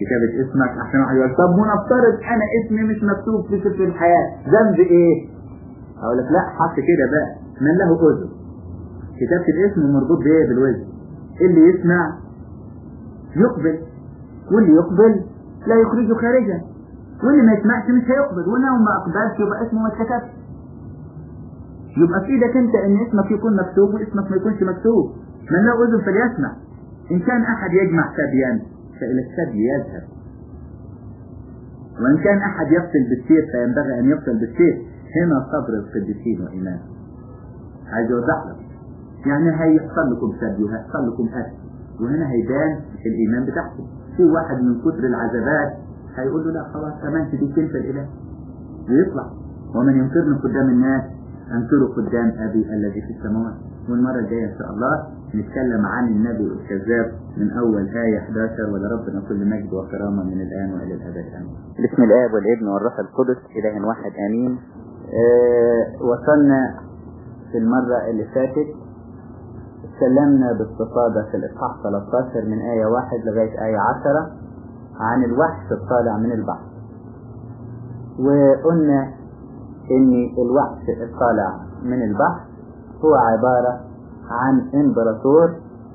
كتابة اسمك عشان واحد يقول طب ونفترض انا اسمي مش مكتوب في سفر الحياة ذنب ايه؟ اقول لك لا حط كده بقى من له اذن. كتابة الاسم مربوط بايه؟ بالوزن. اللي يسمع يقبل واللي يقبل لا يخرجه خارجا واللي ما يسمعش مش هيقبل ولو ما اقبلش يبقى اسمه ما اتكتبش. يبقى في ايدك انت ان اسمك يكون مكتوب واسمك ما يكونش مكتوب. من له اذن فليسمع. ان كان احد يجمع سبيا فالى السبي يذهب وان كان احد يقتل بالسيف فينبغي ان يقتل بالسيف. هنا صبر القديسين وايمان. عايز اوضح لك يعني هيحصل لكم سبي وهيحصل لكم قتل وهنا هيبان الايمان بتاعكم. في واحد من كتر العذابات هيقول له لا خلاص امنت دي كلمه الاله ويطلع. ومن ينكرني قدام الناس انكره قدام ابي الذي في السماوات. والمره الجايه ان شاء الله نتكلم عن النبي الكذاب من اول آية 11. ولربنا كل مجد وكرامة من الآن وإلى الأبد آمين. بسم الآب والابن والروح القدس إله واحد آمين. وصلنا في المرة اللي فاتت اتكلمنا باستفاضة في الإصحاح 13 من آية 1 لغاية آية 10 عن الوحش الطالع من البحر. وقلنا إن الوحش الطالع من البحر هو عبارة عن امبراطور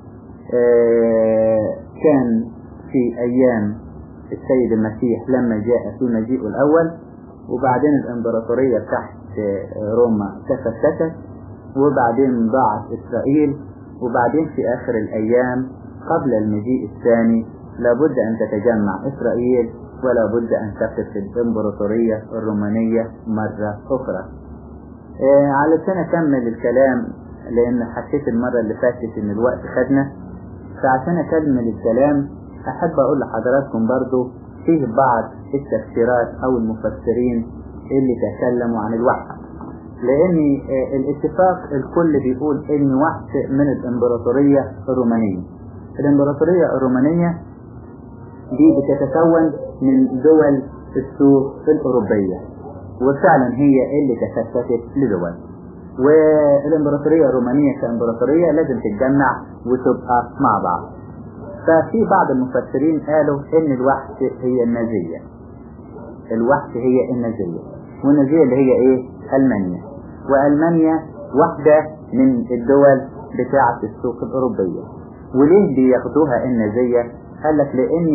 كان في ايام السيد المسيح لما جاء في مجيئه الاول، وبعدين الامبراطورية تحت روما تفككت، وبعدين ضاعت اسرائيل، وبعدين في اخر الايام قبل المجيء الثاني لابد ان تتجمع اسرائيل ولا بد ان تقف الامبراطورية الرومانية مرة اخرى. علشان اكمل الكلام لان حكيت المرة اللي فاتت ان الوقت خدنا، فعشان اكمل الكلام احب اقول لحضراتكم برضو فيه بعض التفسيرات او المفسرين اللي تكلموا عن الوحش، لان الاتفاق الكل بيقول ان وحش من الامبراطورية الرومانية. الامبراطورية الرومانية دي بتتكون من دول السوق الاوروبية، وفعلا هي اللي تفتت لدول. والامبراطورية الرومانية كامبراطورية لازم تتجمع وتبقى مع بعض. ففي بعض المفسرين قالوا ان الوحش هي النازية. الوحش هي النازية، والنازية اللي هي ايه؟ ألمانيا. وألمانيا واحدة من الدول بتاعة السوق الأوروبية. وليه بياخدوها النازية؟ قال لك لان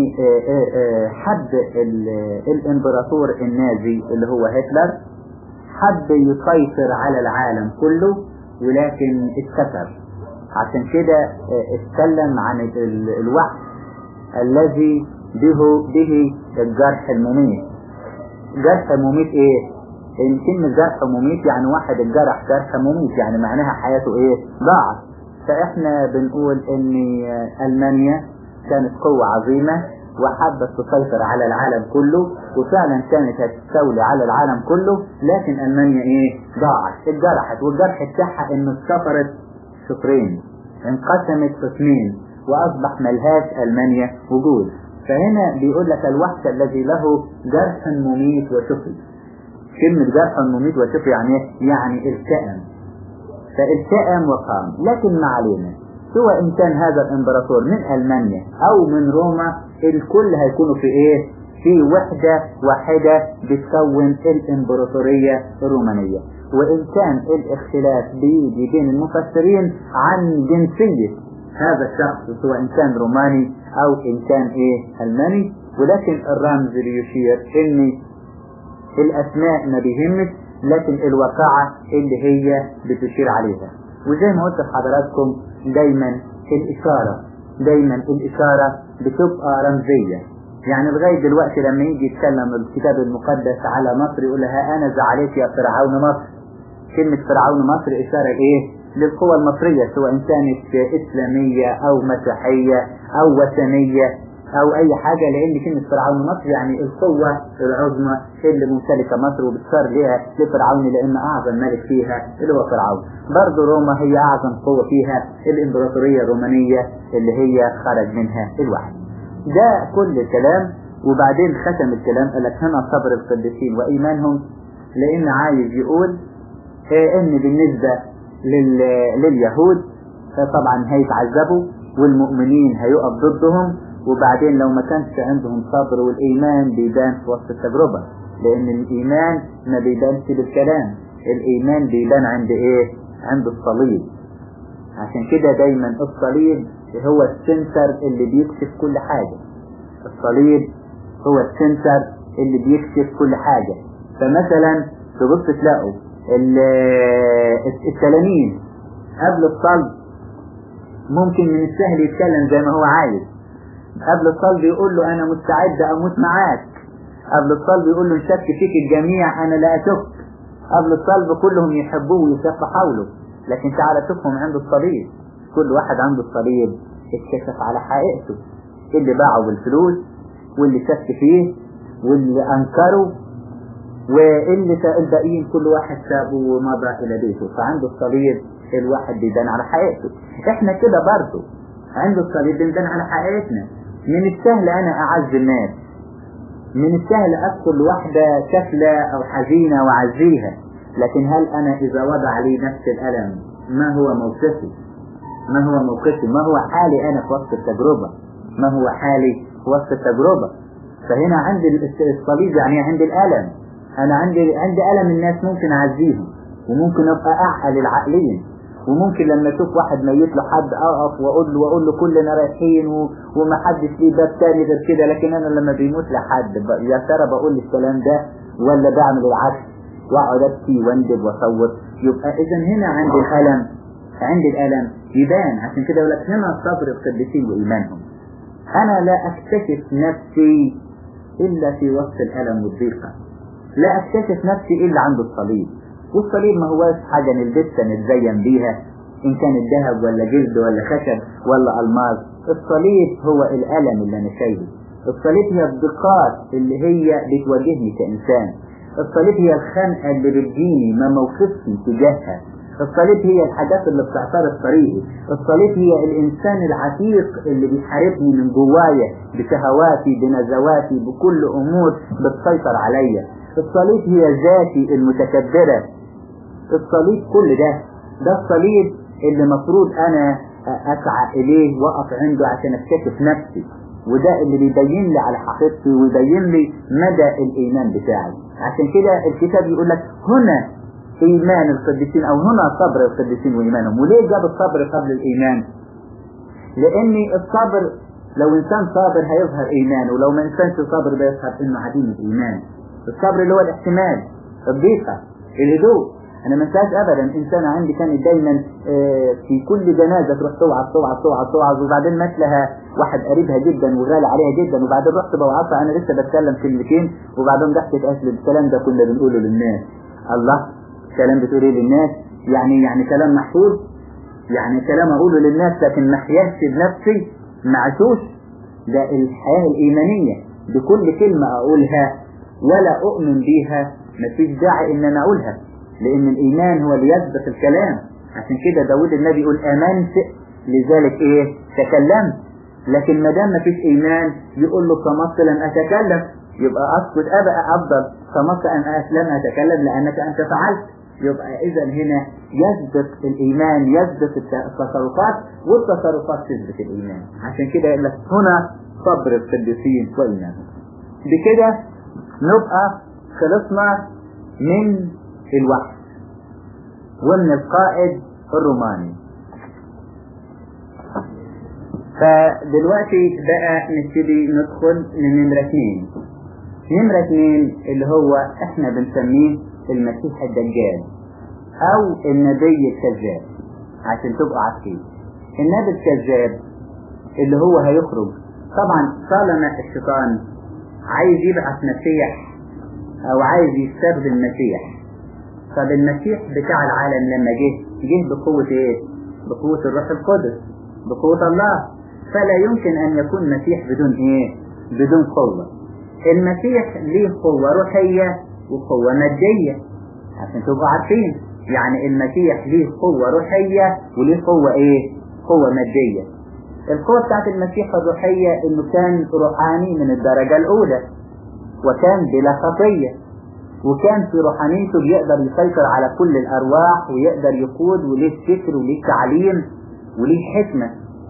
حب الامبراطور النازي اللي هو هتلر حب يسيطر على العالم كله، ولكن اتكسر. عشان كده اتكلم عن الوحش الذي به الجرح المميت. جرح مميت ايه؟ ان كلمة جرح مميت يعني واحد الجرح جرح مميت، يعني معناها حياته ايه؟ ضاعت. فاحنا بنقول ان ألمانيا كانت قوة عظيمة وحبت تسيطر على العالم كله، وفعلا كانت هتستولي على العالم كله، لكن ألمانيا ايه؟ ضاعت، اتجرحت. والجرح بتاعها انه اتسفرت شطرين، انقسمت قسمين، واصبح ملهاش ألمانيا وجود. فهنا بيقول لك الوحش الذي له جرح مميت وشفي. كلمة جرح مميت وشفي يعني ايه؟ يعني التئم. فالتئم وقام. لكن ما علينا، سواء ان كان هذا الامبراطور من ألمانيا او من روما، الكل هيكونوا في ايه؟ في وحدة واحدة بتكون الامبراطورية الرومانية. وان كان الاختلاف بيجي بين المفسرين عن جنسية هذا الشخص، سواء ان كان روماني او ان كان ايه؟ ألماني، ولكن الرمز بيشير ان الاسماء ما بيهمش، لكن الواقعة اللي هي بتشير عليها. وزي ما قلت لحضراتكم دايما الإشارة بتبقى رمزية. يعني لغاية دلوقتي لما يجي يتكلم الكتاب المقدس على مصر يقول لها أنا زعلت يا فرعون مصر. كلمة فرعون مصر إشارة إيه؟ للقوى المصرية، سواء كانت إسلامية أو مسيحية أو وثنية أو أي حاجة، لأن كلمة فرعون مصر يعني القوة العظمى اللي ممتلكة مصر وبتشار لها لفرعون لأن أعظم ملك فيها اللي هو فرعون. برضو روما هي أعظم قوة فيها الإمبراطورية الرومانية اللي هي خرج منها الوحش. ده كل الكلام. وبعدين ختم الكلام قال لك هنا صبر القديسين وإيمانهم، لأن عايز يقول إن بالنسبة لليهود طبعا هيتعذبوا والمؤمنين هيقف ضدهم، وبعدين لو ما كانش عندهم صبر، والإيمان بيبان في وسط التجربة، لأن الإيمان ما بيبانش بالكلام، الإيمان بيبان عند إيه؟ عند الصليب. عشان كده دايما الصليب هو السنتر اللي بيكشف كل حاجة، الصليب هو السنتر اللي بيكشف كل حاجة. فمثلا تبص تلاقوا التلاميذ قبل الصلب ممكن من السهل يتكلم زي ما هو عايز، قبل الصلب يقول له أنا مستعد أموت معاك، قبل الصلب يقول له نشك فيك الجميع أنا لا أشك، قبل الصلب كلهم يحبوه ويسقوا حوله، لكن تعالى شوفهم عند الصليب، كل واحد عنده الصليب اتكشف على حقيقته، اللي باعه بالفلوس واللي شك فيه واللي أنكره واللي الباقيين كل واحد سابه ومضى إلى بيته. فعنده الصليب الواحد بيبان على حقيقته. احنا كده برضه عند الصليب بنبان على حقيقتنا. من السهل أنا أعز الناس، من السهل أدخل واحدة كفلة أو حزينة وأعزيها، لكن هل أنا إذا وضع لي نفس الألم ما هو موقفي؟ ما هو موقفي؟ ما هو حالي أنا في وسط التجربة؟ ما هو حالي في وسط التجربة؟ فهنا عند الصليب يعني عند الألم، أنا عندي ألم الناس ممكن أعزيهم، وممكن أبقى أعقل العقلين، وممكن لما أشوف واحد ميت له حد أقف وأقول له كلنا رايحين وما حدش ليه باب تاني غير كده، لكن أنا لما بيموت لحد يا ترى بقول الكلام ده ولا بعمل العكس وأقعد أبكي واندب وأصوت؟ يبقى إذا هنا عند الألم يبان. عشان كده يقول لك هنا صبر القديسين وإيمانهم. أنا لا أكتشف نفسي إلا في وسط الألم والضيقة، لا أكتشف نفسي إلا عند الصليب. والصليب ما هواش حاجة نلبسها نتزين بيها، إن كان الذهب ولا جلد ولا خشب ولا ألماس. الصليب هو الألم اللي أنا شايله، الصليب هي الضيقات اللي هي بتواجهني كإنسان، الصليب هي الخنقة اللي بتجيني ما موقفي تجاهها، الصليب هي الحاجات اللي بتعترض طريقي، الصليب هي الإنسان العتيق اللي بيحاربني من جوايا بشهواتي بنزواتي بكل أمور بتسيطر عليا، الصليب هي ذاتي المتكبرة. الصليب كل ده الصليب اللي مفروض أنا أسعى إليه وأقف عنده عشان أكتشف نفسي، وده اللي بيبين لي على حقيقتي ويبين لي مدى الإيمان بتاعي. عشان كده الكتاب يقول لك هنا إيمان القديسين أو هنا صبر القديسين وإيمانهم. وليه جاب الصبر قبل الإيمان؟ لأن الصبر لو إنسان صابر هيظهر إيمان، ولو ما إنسانش صابر بيظهر إنه عديم الإيمان. الصبر اللي هو الاحتمال، الضيقة، الهدوء. أنا ما انساش أبدا إنسان عندي كانت دايما في كل جنازة تروح توعظ وبعدين مات لها واحد قريبها جدا وغالي عليها جدا، وبعدين رحت بوعظها أنا لسه بتكلم كلمتين وبعدين ضحكت أسل الكلام ده كنا بنقوله للناس. الله، كلام بتقول إيه للناس؟ يعني كلام محفوظ، يعني كلام أقوله للناس لكن ما حياش بنفسي ما عشوش. ده الحياة الإيمانية بكل كلمة أقولها ولا أؤمن بيها مفيش داعي إن أنا أقولها، لأن الإيمان هو اللي يثبت الكلام. عشان كده داود النبي يقول آمنت لذلك تكلمت. لكن ما دام مفيش إيمان يقول له صمت لم أتكلم، يبقى أسكت أبقى أفضل، صمت لم أتكلم لأنك أنت فعلت. يبقى إذا هنا يثبت الإيمان، يثبت التصرفات، والتصرفات تثبت الإيمان. عشان كده يقول لك هنا صبر القديسين وإيمانهم. بكده نبقى خلصنا من الوحي ومن القائد الروماني. فدلوقتي بقى نبتدي ندخل لنمرة 2. نمرة 2 اللي هو احنا بنسميه المسيح الدجال او النبي الكذاب. عشان تبقوا عارفين النبي الكذاب اللي هو هيخرج، طبعا طالما الشيطان عايز يبعث مسيح او عايز يستخدم مسيح، طب المسيح بتاع العالم لما جه بقوة بقوة الروح القدس، بقوة الله، فلا يمكن ان يكون مسيح بدون قوة. المسيح ليه قوة روحية وقوة مادية عشان تبقوا عارفين. يعني المسيح ليه قوة روحية وليه قوة قوة مادية. القوة بتاعت المسيح الروحية انه كان روحاني من الدرجة الاولى، وكان بلا خطية، وكان في روحانيته بيقدر يسيطر على كل الارواح ويقدر يقود وليه فكر وليه تعليم وليه حكمة.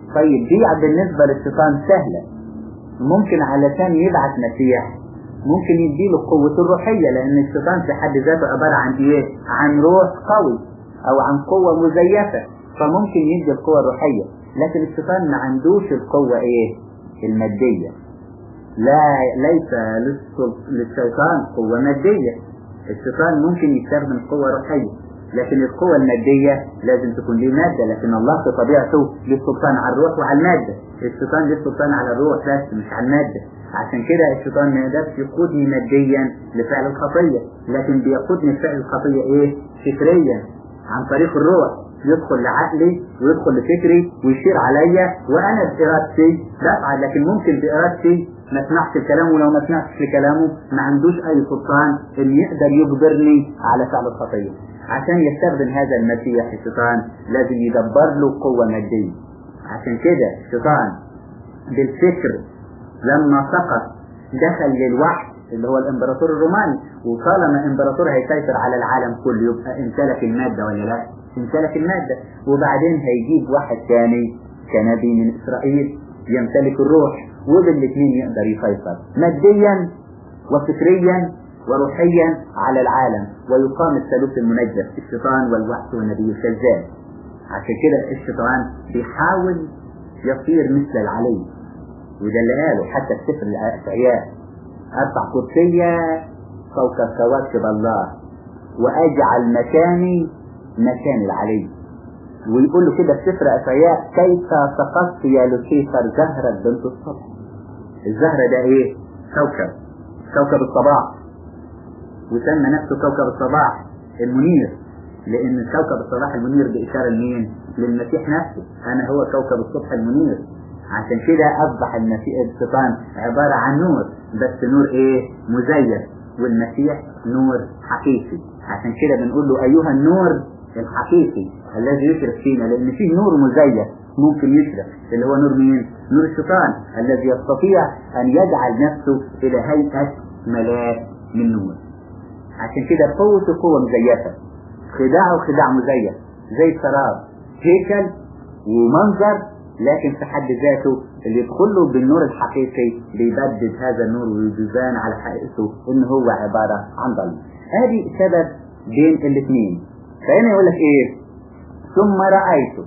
طيب دي بالنسبة للشيطان سهلة. ممكن علشان يبعث مسيح ممكن يديله قوة الروحية، لأن الشيطان في حد ذاته عبارة عن إيه؟ عن روح قوي أو عن قوة مزيفة، فممكن يدي القوة الروحية. لكن الشيطان ما عندوش القوة إيه؟ المادية. لا، ليس للشيطان قوة مادية. الشيطان ممكن يستخدم قوة روحية، لكن القوة المادية لازم تكون له مادة. لكن الله في طبيعته له سلطان على الروح وعلى المادة. الشيطان له سلطان على الروح بس مش على المادة. عشان كده الشيطان ما يقدرش يقودني ماديا لفعل الخطية، لكن بيقودني لفعل الخطية ايه؟ فكريا، عن طريق الروح. يدخل لعقلي ويدخل لفكري ويشير عليا، وانا بإرادتي بفعل. لكن ممكن بإرادتي ما اسمعش الكلام، ولو ما سمعتش لكلامه ما عندوش اي سلطان ان يقدر يجبرني على فعل الخطية. عشان يستخدم هذا المسيح الشيطان لازم يدبر له قوة مادية. عشان كده الشيطان بالفكر لما سقط دخل للوحي اللي هو الامبراطور الروماني، وطالما امبراطور هيسيطر على العالم كله يبقى امتلك المادة ولا لا؟ امتلك المادة. وبعدين هيجيب واحد ثاني كنبي من اسرائيل يمتلك الروح، وبالاثنين يقدر يسيطر ماديا وفكريا وروحيا على العالم، ويقام الثالوث المنجس الشيطان والوحش والنبي الكذاب. عشان كده الشيطان بيحاول يصير مثل العلي، وده اللي قاله حتى في سفر الأشعياء: أرفع كرسية فوق كواكب الله وأجعل مكاني مكان العلي. ويقول له كده في سفر أشعياء: كيف سقطت يا لوسيفر زهرة بنت الصبح. الزهرة ده ايه؟ كوكب الصباح، وسمى نفسه كوكب الصباح المنير، لأن كوكب الصباح المنير بإشارة لمين؟ للمسيح نفسه. أنا هو كوكب الصبح المنير. عشان كده أصبح الشيطان عبارة عن نور، بس نور إيه؟ مزيف، والمسيح نور حقيقي. عشان كده بنقول له أيها النور الحقيقي الذي يشرق فينا، لأن فيه نور مزيف ممكن يشرق، اللي هو نور مين؟ نور الشيطان الذي يستطيع أن يجعل نفسه إلى هيئة ملاك من نور. عشان كده قوة مزيفة، خداعه خداع مزيف زي السراب، هيكل ومنظر، لكن في حد ذاته اللي يدخله بالنور الحقيقي بيبدد هذا النور ويبان على حقيقته ان هو عبارة عن ضلمة. هذه سبب بين الاثنين. فهنا يقول لك ايه؟ ثم رأيته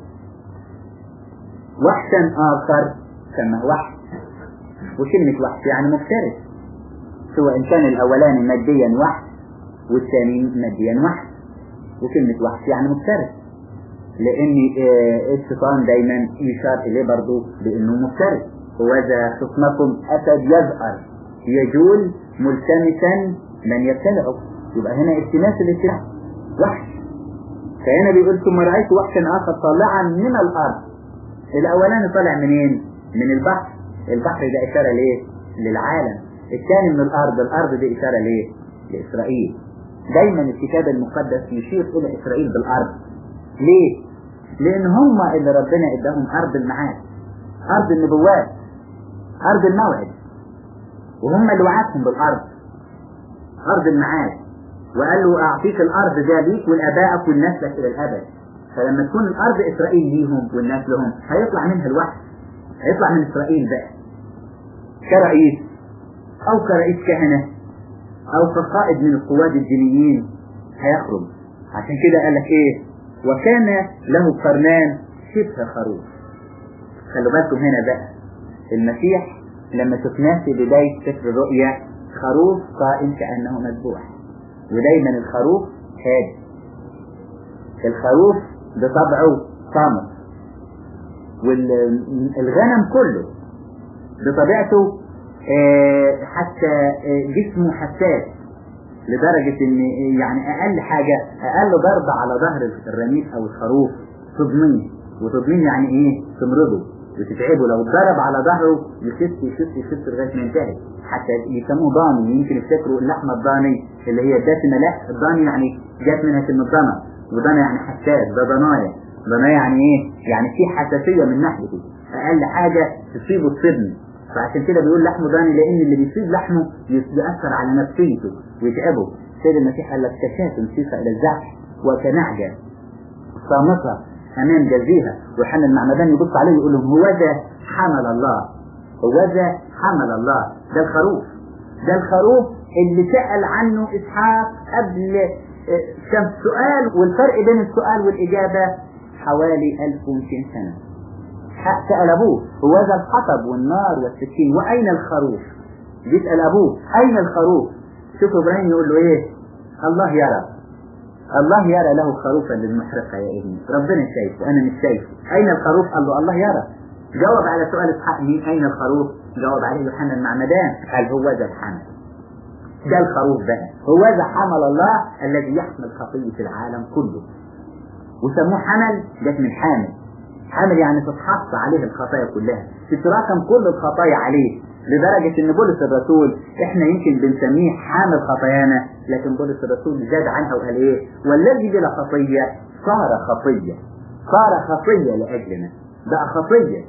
وحشا آخر كما وحش. وكلمة وحش يعني مفترس، سواء كان الأولاني ماديا وحش والثاني ماديا وحش. وكلمة وحش يعني مفترس، لأن الشيطان دايما يشار إليه برضو بأنه مفترس. وذا خصمكم أسد يزأر يجول ملتمسا من يبتلعه. يبقى هنا التماس الاتباع وحش. فهنا بيقول ثم رأيت وحشا آخر طالعا من الأرض. الأولاني طالع منين؟ من البحر. البحر ده إشارة ليه؟ للعالم. الثاني من الأرض دي إشارة ليه؟ لإسرائيل. دايما الكتاب المقدس يشير إلى إسرائيل بالأرض. ليه؟ لأن هم اللي ربنا إداهم أرض المعاد، أرض النبوات، أرض الموعد، وهم اللي وعدهم بالأرض، أرض المعاد. وقال له أعطيك الأرض ده ليك ولآبائك ولنسلك إلى الأبد. فلما تكون الأرض إسرائيل ليهم والناس لهم هيطلع منها الوحش، هيطلع من إسرائيل بقى كرئيس أو كرئيس كهنة أو كقائد من القواد الدينيين هيخرج. عشان كده قال لك إيه؟ وكان له قرنان شبه خروف. خلوا بالكم هنا بقى المسيح لما شفناه في بداية سفر الرؤيا خروف قائم كأنه مذبوح. ودايما الخروف هادي، الخروف بطبعه صامت، والغنم كله بطبيعته حتى جسمه حساس، لدرجة ان يعني اقل حاجة اقل ضربة على ظهر الرميس او الخروف تضميه. وتضميه يعني ايه؟ تمرضه وتتعبه. لو اتضرب على ظهره يشف لغاية ما ينتهي. حتى يسموه ضاني، يمكن يفتكروا اللحمة الضاني اللي هي الدسمة. لا، الضاني يعني جات منها كلمة ضنا، وضنا يعني حساس. ده ضنايا يعني ايه؟ يعني في حساسية من ناحيته، اقل حاجة تصيبه تصيبني. فعشان كده بيقول لحمه ضاني، لان اللي بيصيب لحمه يأثر على نفسيته ويتعبه. سيد المسيح قال لك كشاة سيفة الى الذبح وكنعجة صامتة أمام جزيها. ويوحنا المعمدان يبص عليه يقول لهم هو ذا حمل الله، هو ذا حمل الله. ده الخروف، ده الخروف اللي سأل عنه إسحاق قبل كم سؤال، والفرق بين السؤال والإجابة حوالي 1200 سنة. سأل أبوه هو ذا الحطب والنار والسكين وأين الخروف؟ بيسأل أبوه أين الخروف؟ شوفوا إبراهيم يقول له إيه؟ الله يرى، الله يرى له خروفا للمحرقة يا ابني. ربنا شايفه أنا مش شايفه. أين الخروف؟ قال له الله يرى. جاوب على سؤال إسحاق مين أين الخروف؟ جاوب عليه يوحنا المعمدان قال هو ذا الحمل، ده الخروف بقى، هو ذا حمل الله الذي يحمل خطية العالم كله. وسموه حمل، جت من حامل. حامل يعني تتحط عليه الخطايا كلها، تتراكم كل الخطايا عليه، لدرجة ان بولس الرسول احنا يمكن بنسميه حامل خطايانا، لكن بولس الرسول زاد عنها وقال ايه؟ والذي بلا خطية صار خطية، صار خطية لأجلنا، بقى خطية.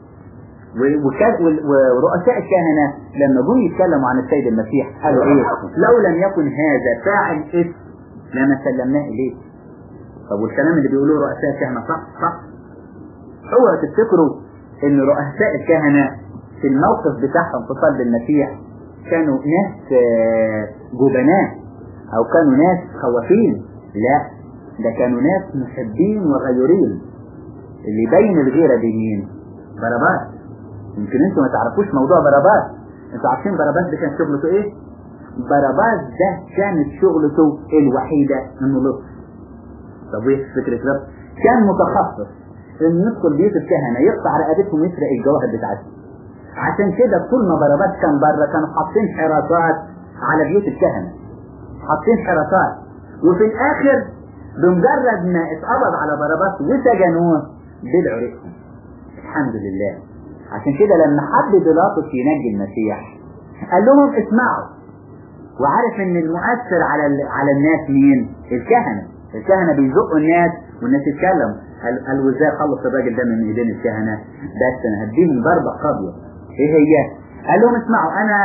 ورؤساء الكهنة لما جم يتكلموا عن السيد المسيح قالوا ايه؟ لو لم يكن هذا فاعل اسم لما سلمناه اليه. طب والكلام اللي بيقولوه رؤساء الكهنة صح؟ اوعوا تفتكروا ان رؤساء الكهنة في الموقف بتاعهم في صلب المسيح كانوا ناس جبناء او كانوا ناس خوافين، لا، ده كانوا ناس محبين وغيورين. اللي يبين الغيرة دي مين؟ باراباس. يمكن انتوا ما تعرفوش موضوع باراباس. انتوا عارفين باراباس ده كان شغلته ايه؟ باراباس ده كانت شغلته الوحيدة انه لص. طب ايه فكرة لص؟ كان متخصص ان يدخل بيوت الكهنة يقطع رقبتهم ويسرق الجواهر بتاعتهم. عشان كده طول ما باراباس كان بره كانوا حاطين حراسات على بيوت الكهنة، حاطين حراسات. وفي الاخر بمجرد ما اتقبض على باراباس وسجنوه بلعوا ريقهم. الحمد لله. عشان كده لما حب بيلاطس ينجي المسيح قال لهم اسمعوا، وعارف ان المؤثر على الناس مين؟ الكهنة بيزقوا الناس والناس يتكلموا. قال وازاي اخلص الراجل ده من ايدين الكهنة؟ بس انا هديهم ضربة قاضية. ايه هي؟ قال لهم اسمعوا، انا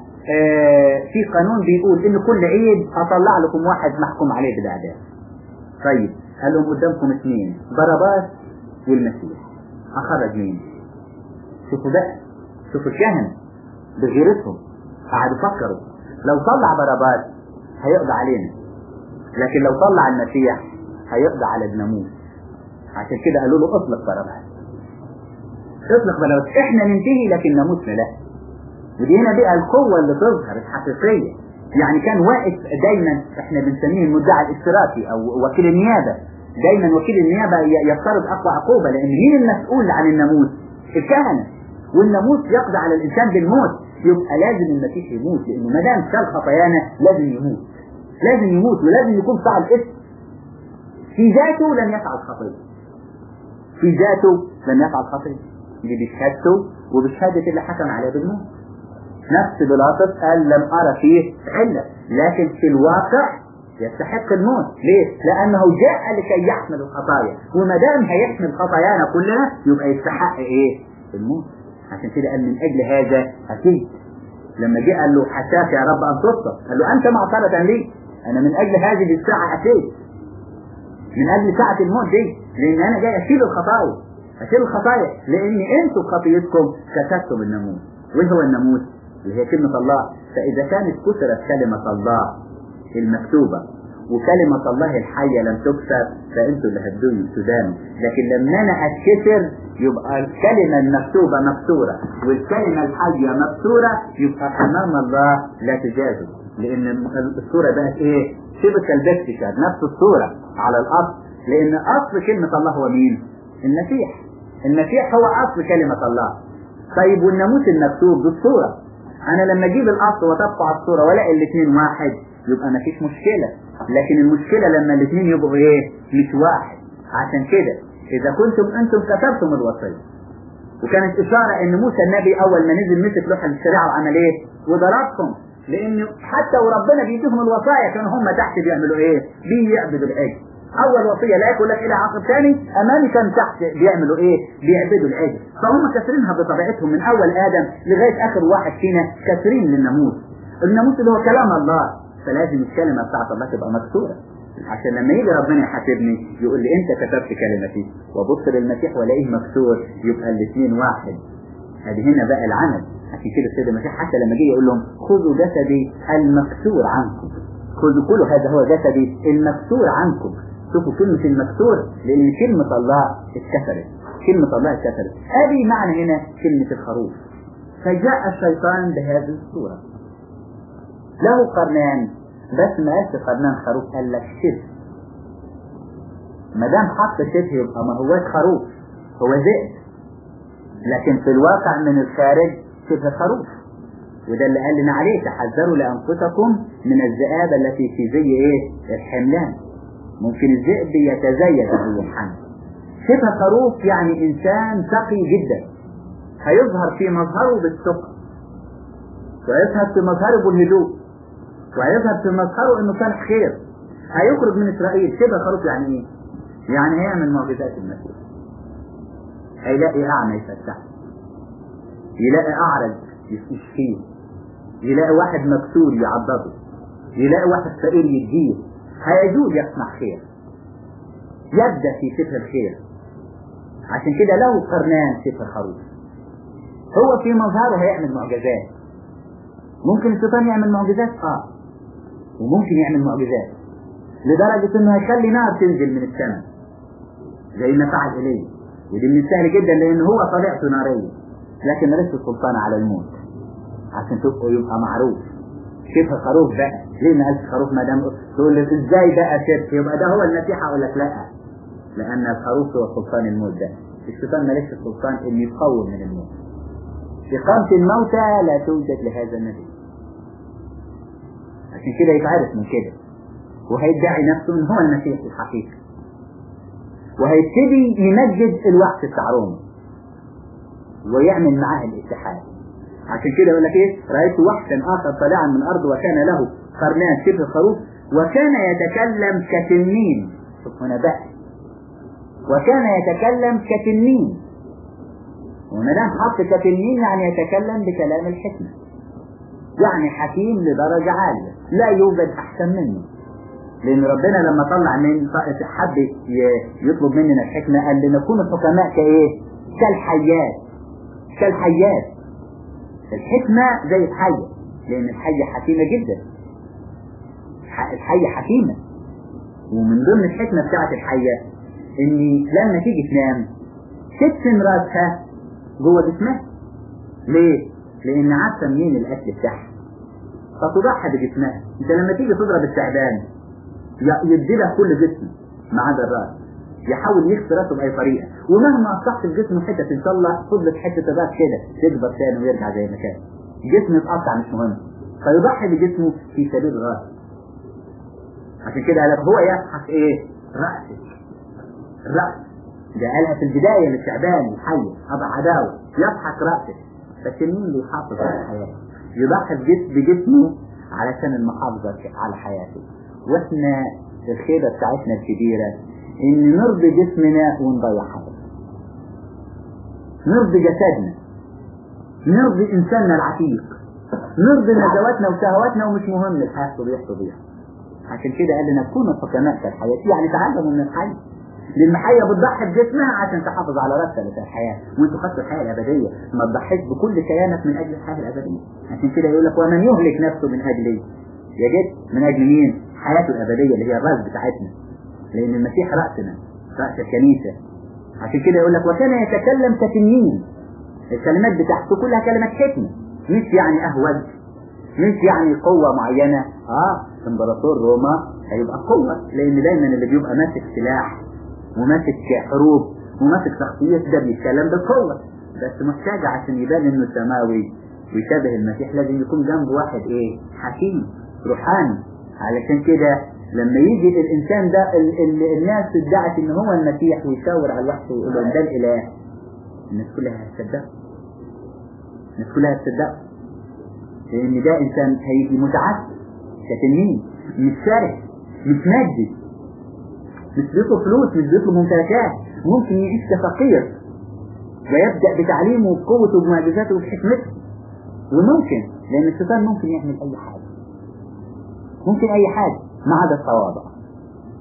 في قانون بيقول ان كل عيد اطلع لكم واحد محكوم عليه بالاعدام. طيب قال لهم قدامكم اثنين، باراباس والمسيح، اخرج مين؟ شوفوا بقى، شوفوا الكهنة بغيرتهم قعدوا يفكروا لو طلع باراباس هيقضي علينا، لكن لو طلع المسيح هيقضي على الناموس. عشان كده قالوا له اطلق باراباس، اطلق باراباس، احنا ننتهي لكن ناموسنا لا. ودي هنا بقى القوة اللي تظهر الحقيقية. يعني كان واقف دايما، احنا بنسميه المدعي الاشتراكي او وكيل النيابة. دايما وكيل النيابة يفترض اقوى عقوبة، لان مين المسؤول عن الناموس؟ الكهنة. والناموس يقضي على الانسان بالموت، يبقى لازم المسيح يموت، لانه ما دام شال خطايانا لازم يموت، لازم يموت، ولازم يكون فعل اسم. في ذاته لم يفعل خطية، في ذاته لم يفعل خطية، دي بشهادته وبشهادة اللي حكم عليه بالموت. نفس بيلاطس قال لم أرى فيه علة، لكن في الواقع يستحق الموت. ليه؟ لأنه جاء لكي يحمل الخطايا، وما دام هيحمل خطايانا كلنا يبقى يستحق ايه؟ الموت. عشان كده قال من أجل هذا أكيد. لما جاء قال له حشاك يا رب أن تصدق، قال له أنت معترضا لي؟ أنا من أجل هذه الساعة أكيد، من أجل ساعة الموت دي، لأن أنا جاي أشيل الخطايا، أشيل الخطايا، لأن أنتوا خطيتكم كسرتم الناموس. وإيه هو الناموس؟ اللي هي كلمة الله. فإذا كانت كسرت كلمة الله المكتوبة وكلمة الله الحية لم تكسر، فأنتوا اللي هتدانوا. لكن لما أنا أتكسر يبقى الكلمة المكتوبة مكسورة والكلمة الحية مكسورة، يبقى أمام الله لا تجازوا، لأن الصورة بقت إيه؟ شبك البكتشر، نفس الصورة على الأصل، لأن أصل كلمة الله هو مين؟ المسيح. المسيح هو أصل كلمة الله. طيب والناموس المكتوب بالصورة، أنا لما أجيب الأصل وتبقى الصورة ولاقي الاثنين واحد يبقى مفيش مشكلة، لكن المشكلة لما الاثنين يبقوا إيه؟ مش واحد. عشان كده إذا كنتم أنتم كتبتم الوصية، وكانت إشارة إن موسى النبي أول ما نزل مسك لوحة الشريعة وعمل إيه؟ وضربهم، لأن حتى وربنا بيديهم الوصايا كانوا هم تحت بيعملوا إيه؟ بيعبدوا العجل. أول وصية لا يقول لك إلى عقب ثاني، أمامي كان تحت بيعملوا إيه؟ بيعبدوا العجل. فهم كسرينها بطبيعتهم من أول آدم لغاية آخر واحد فينا، كسرين للناموس. الناموس اللي هو كلام الله، فلازم الكلمة بتاعت الله تبقى مكسورة، عشان لما يجي ربنا يحاسبني يقول لي انت كتبت كلمتي، وابص للمسيح والاقيه مكسور، يبقى الاثنين واحد. هذه هنا بقى العمل. عشان كده السيد المسيح حتى لما جه يقول لهم خذوا جسدي المكسور عنكم، خذوا كله هذا هو جسدي المكسور عنكم. شوفوا كلمة المكسور، لأن كلمة الله اتكسرت، كلمة الله اتكسرت. هذه معنى هنا كلمة الخروف. فجاء الشيطان بهذه الصورة، له قرنان، بس ما قالش قرنان خروف، قال لك شبه. ما دام حط شبه يبقى ما هوش خروف، هو ذئب، لكن في الواقع من الخارج شبه خروف. وده اللي قال لنا عليه تحذروا لأنفسكم من الذئاب التي في زي الحملان. ممكن الذئب يتزيد زي الحمل. شبه خروف يعني إنسان تقي جدا، هيظهر في مظهره بالثقة، ويظهر في مظهره بالهدوء، ويظهر في مظهره انه كان خير. هيخرج من إسرائيل. شبه خروف يعني ايه؟ يعني هيعمل معجزات المسيح. هيلاقي أعمى يفتح، يلاقي أعرج يشفيه، يلاقي واحد مكسور يعضده، يلاقي واحد فقير يديه. هيجوز يصنع خير، يبدأ في شبه الخير. عشان كده له قرنان شبه خروف. هو في مظهره هيعمل معجزات. ممكن الشيطان يعمل معجزات، وممكن يعمل معجزات لدرجة انه هيخلي نار تنزل من السماء زي ما فعل إليه. ودي من السهل جدا لان هو طبيعته نارية، لكن ملوش السلطان على الموت. عشان تبقوا يبقى معروف شبه خروف بقى. ليه ما قالش خروف؟ ما دام تقول لي ازاي بقى شبه يبقى ده هو المسيح، اقول لك لا، لان الخروف هو سلطان الموت. ده الشيطان ملوش السلطان اللي يقوم من الموت. إقامة الموتى لا توجد لهذا النبي. عشان كده يتعرف من كده، وهيدعي نفسه ان هو المسيح الحقيقي، وهيبتدي يمجد الوقت بتاع روما ويعمل معاه الاتحاد. عشان كده يقول لك رأيت وحشا آخر طالعا من الأرض وكان له قرنان شبه خروف وكان يتكلم كتنين. شوف هنا بقى، وكان يتكلم كتنين. وما دام حط كتنين يعني يتكلم بكلام الحكمة، يعني حكيم لدرجة عالية لا يوجد أحسن منه. لأن ربنا لما طلع من حب يطلب مننا الحكمة قال لنكون حكماء كالحيات. كالحيات. الحكمة زي الحية، لأن الحية حكيمة جدا. الحية حكيمة. ومن ضمن الحكمة بتاعت الحية إن لما تيجي تنام تدفن راسها جوه جسمها. ليه؟ لأن عارفة منين الأكل بتاعها، فتضحي بجسمها. أنت لما تيجي تضرب التعبان يدي لها كل جسمه ما عدا الراس، يحاول يكسر راسه بأي طريقة، ومهما قطعت الجسم حتة إن شاء الله فضلت حتة الراس كده تكبر تاني ويرجع زي ما كان. جسم اتقطع مش مهم، فيضحي بجسمه في سبيل الراس. عشان كده قال هو يضحك رأسك. الرأس ده قالها في البداية للتعبان الحي أضع عداوة، يضحك رأسك. لكن مين اللي يحافظ على حياته؟ يضحي بجسمه علشان المحافظة على حياته. واحنا الخيبة بتاعتنا الكبيرة ان نرضي جسمنا ونضيع حياتنا، نرضي جسدنا، نرضي انساننا العتيق، نرضي نزواتنا وشهواتنا، ومش مهم الحياة تضيع. عشان كده قال لنا كونوا حكماء كالحياة، يعني تعلموا من الحي. لان الحية بتضحي بجسمها عشان تحافظ على راسها بتاع الحياة، وانتوا خدتوا الحياة الابدية. ما تضحيش بكل كيانك من اجل الحياة الابدية. عشان كده يقول لك ومن يهلك نفسه من اجلي يجد من اجل مين؟ حياته الابدية اللي هي الراس بتاعتنا، لان المسيح رأسنا، رأس الكنيسة. عشان كده يقول لك وكان يتكلم كتنين. الكلمات بتاعته كلها كلمات حكمة، مش يعني اهوج، مش يعني قوة معينة. امبراطور روما هيبقى قوة، لان دايما اللي بيبقى ماسك سلاح وماسك حروب وماسك شخصيات ده بيتكلم بقوة، بس محتاج عشان يبان انه سماوي ويشابه المسيح لازم يكون جنبه واحد حكيم روحاني. علشان كده لما يجي الانسان ده الناس ادعت ان هو المسيح ويشاور على الوحش ويقول له ده الاله، الناس كلها هتصدق، الناس كلها هتصدق، لان ده انسان هيجي متعسف كتنين، مش شارك، مش مادي، مش بيطلب فلوس، مش بيطلب ممتلكات. ممكن يعيش كفقير ويبدأ بتعليمه وبقوته وبمعجزاته وبحكمته. وممكن لان الشيطان ممكن يعمل اي حاجة، ممكن اي حاجة ما عدا التواضع.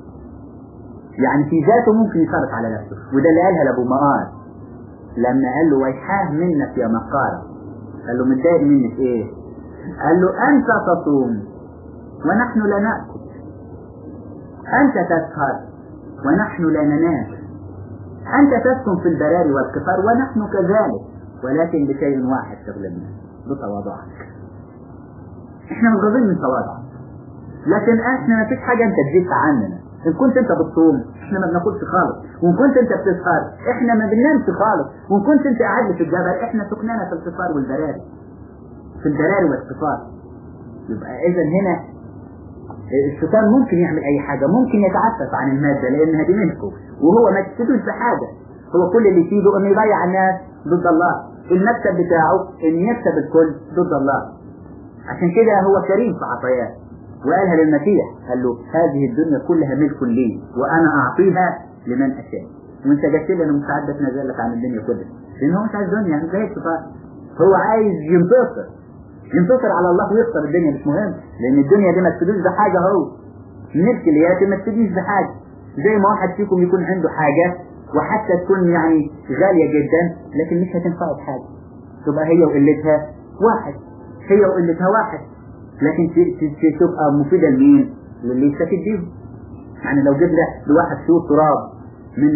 يعني في ذاته ممكن يسيطر على نفسه. وده اللي قالها لابو مقار لما قال له ويحاه منك يا مقارة. قال له متضايق منك ايه؟ قال له انت تصوم ونحن لا نأكل، انت تسهر ونحن لا ننام، انت تسكن في البراري والقفار ونحن كذلك، ولكن بشيء واحد تغلبنا، بتواضعك. احنا مغضبين من تواضعك، لكن احنا ما فيش حاجة انت تزيد عننا. ان كنت انت بتصوم احنا ما بناكلش خالص، وان كنت انت بتسهر احنا ما بننامش خالص، وان كنت انت قاعد في الجبل احنا سكنانا في القفار والبراري، في البراري والقفار. يبقى اذا هنا الشيطان ممكن يعمل اي حاجة، ممكن يتعفف عن المادة لانها دي ملكه، وهو ما تفيدوش بحاجة. هو كل اللي يفيده انه يضيع الناس ضد الله، المكسب بتاعه ان يكسب الكل ضد الله. عشان كده هو كريم في عطاياه، وقالها للمسيح، قال له هذه الدنيا كلها ملك لي وانا اعطيها لمن اشاء. وانت جبت لي انا مش عايز اتنازل عن الدنيا كلها، لان هو مش عايز دنيا، مش زي الشيطان. هو عايز ينتصر على الله ويخسر الدنيا، مش مهم، لان الدنيا دي ما تفيدوش بحاجه. هو ملك الياتي ما تفيدوش بحاجه. زي ما واحد فيكم يكون عنده حاجه وحتى تكون يعني غاليه جدا لكن مش هتنفعه بحاجه، تبقى هي وقلتها واحد، هي وقلتها واحد، لكن تبقى مفيدة لمين؟ للي يستفيد بيهم. يعني لو جبنا لواحد شوط تراب من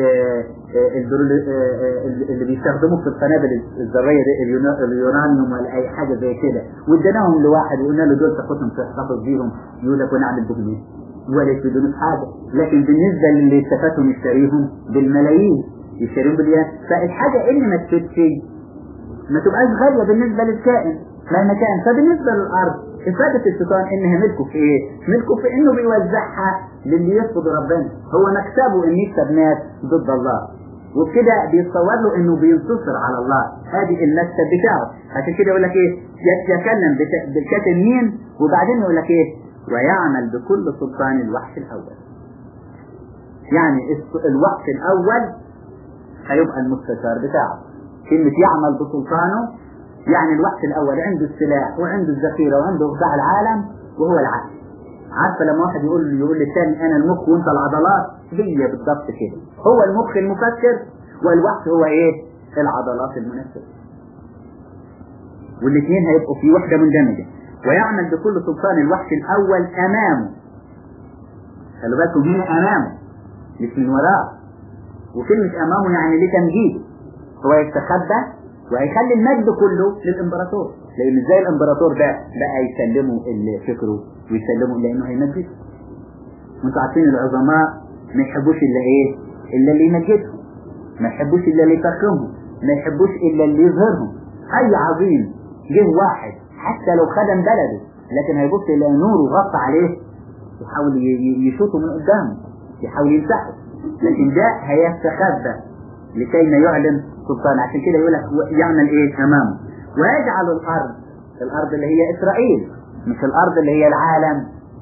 اللي بيستخدموه في القنابل الذريه اليورانيوم ولا اي حاجه زي كده، واديناهم لواحد وقلنا له دول تاخدهم تحتفظ بيهم، يقول لك ونعمل بهم ايه؟ ولا يفيدوني حاجه. لكن بالنسبه للي استفادوا يشتريهم بالملايين، يشتريهم باليان. فالحاجه اللي ما تفيدش ما تبقاش غاليه بالنسبه للكائن مهما كان. فبالنسبه للارض إفادة الشيطان إنها ملكه في إيه؟ ملكه في إنه بيوزعها للي يرفض ربنا. هو مكسبه إن يكسب ناس ضد الله، وبكده بيتصور له إنه بينتصر على الله. هذه المكسب بتاعه. عشان كده يقول لك إيه؟ يتكلم بالكاتب مين؟ وبعدين يقول لك إيه؟ ويعمل بكل سلطان الوحش الأول. يعني الوحش الأول هيبقى المستشار بتاعه. كلمة يعمل بسلطانه يعني الوقت الأول عنده السلاح وعنده الذخيرة وعنده غذاء العالم وهو العقل. عارفة لما واحد يقول للثاني أنا المخ وأنت العضلات، هي بالضبط كده. هو المخ المفكر والوقت هو إيه؟ العضلات المنفذة. والاثنين هيبقوا في وحدة مندمجة. ويعمل بكل سلطان الوحش الأول أمامه. خلوا بالكم هنا أمامه مش من وراه. وكلمة أمامه يعني لتمجيده. هو يستخبى وهيخلي المجد كله للإمبراطور، لأن ازاي الإمبراطور ده بقى يسلموا فكره ويسلموا لأنه هيمجده. وانتوا عارفين العظماء ما يحبوش إلا إيه؟ إلا اللي يمجدهم، ما يحبوش إلا اللي يفخمهم، ما يحبوش إلا اللي يظهرهم. أي عظيم جه واحد حتى لو خدم بلده لكن هيبص إلى نور وغطى عليه يحاول يشوطه من قدامه، يحاول يمسحه، لكن ده هيستخبى لكي ما يعلن سلطان. عشان كده يقول لك يعمل ايه امامه. ويجعل الارض اللي هي اسرائيل، مش الارض اللي هي العالم.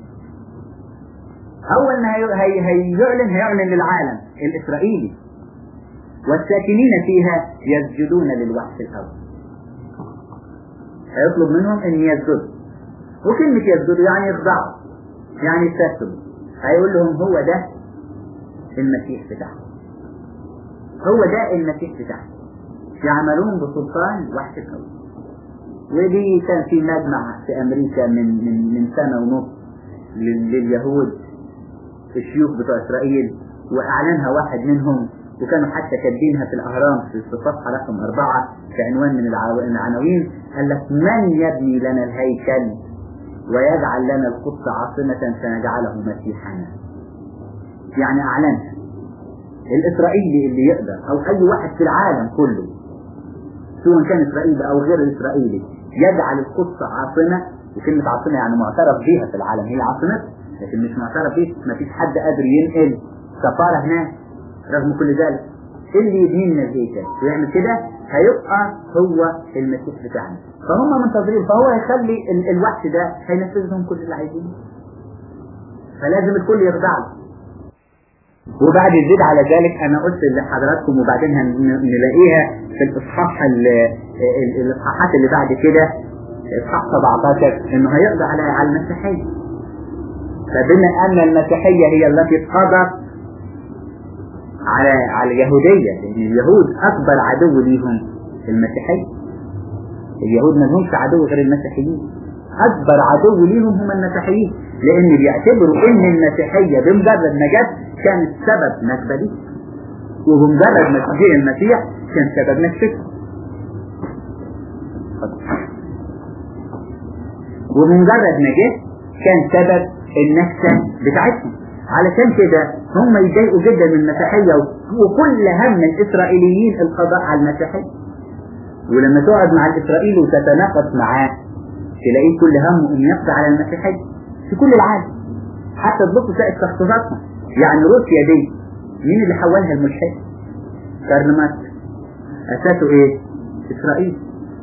اول ما هيعلن للعالم الاسرائيلي والساكنين فيها يسجدون للوحش الاول. هيطلب منهم ان يسجدوا، وكلمة يسجدوا يعني يخضعوا، يعني يستسلموا. هيقول لهم هو ده المسيح بتاعهم، هو ده المسيح بتاعهم. يعملون بسلطان وحش الأول. ودي كان في مجمع في أمريكا من سنة ونص لليهود الشيوخ بتوع إسرائيل، وأعلنها واحد منهم، وكانوا حتى كاتبينها في الأهرام في صفحة رقم 4 كعنوان من العناوين. قال لك من يبني لنا الهيكل ويجعل لنا القدس عاصمة سنجعله مسيحنا. يعني أعلنها الإسرائيلي اللي يقدر، أو أي واحد في العالم كله سواء كان إسرائيلي أو غير إسرائيلي، يجعل القدس عاصمة. وكلمة عاصمة يعني معترف بها في العالم، هي عاصمة لكن مش معترف بها، ما فيش حد قادر ينقل سفارة هناك. رغم كل ذلك اللي يبني لنا الهيكل ويعمل كده هيبقى هو المسيح بتاعنا. فهم منتظرين، فهو يخلي الوحش ده هينفذ لهم كل اللي عايزينه، فلازم الكل يخضع له. وبعد يزيد على ذلك انا قلت لحضراتكم، وبعدين نلاقيها في الاصحاحات اللي بعد كده، اصحاح 17 انه هيقضي على المسيحيه. فبما ان المسيحيه هي التي قضت على اليهودية، لأن اليهود أكبر عدو ليهم المسيحية. اليهود ما لهمش عدو غير المسيحيين، أكبر عدو ليهم هم المسيحيين، لأن بيعتبروا إن المسيحية بمجرد ما جت كانت سبب نكبة دي، وبمجرد ما تجي المسيح كان سبب نكبته، وبمجرد ما جه كان سبب النكسة بتاعتهم. علشان كده هم يضايقوا جدا من المسيحية، وكل هم الإسرائيليين القضاء على المسيحية. ولما تقعد مع الإسرائيلي وتتناقش معاه تلاقيه كل همه أن يقضي على المسيحية في كل العالم. حتى تبص تلاقي تخصصاتهم، يعني روسيا دي مين اللي حولها الملحد؟ كارل ماركس. أساسه إيه؟ إسرائيل.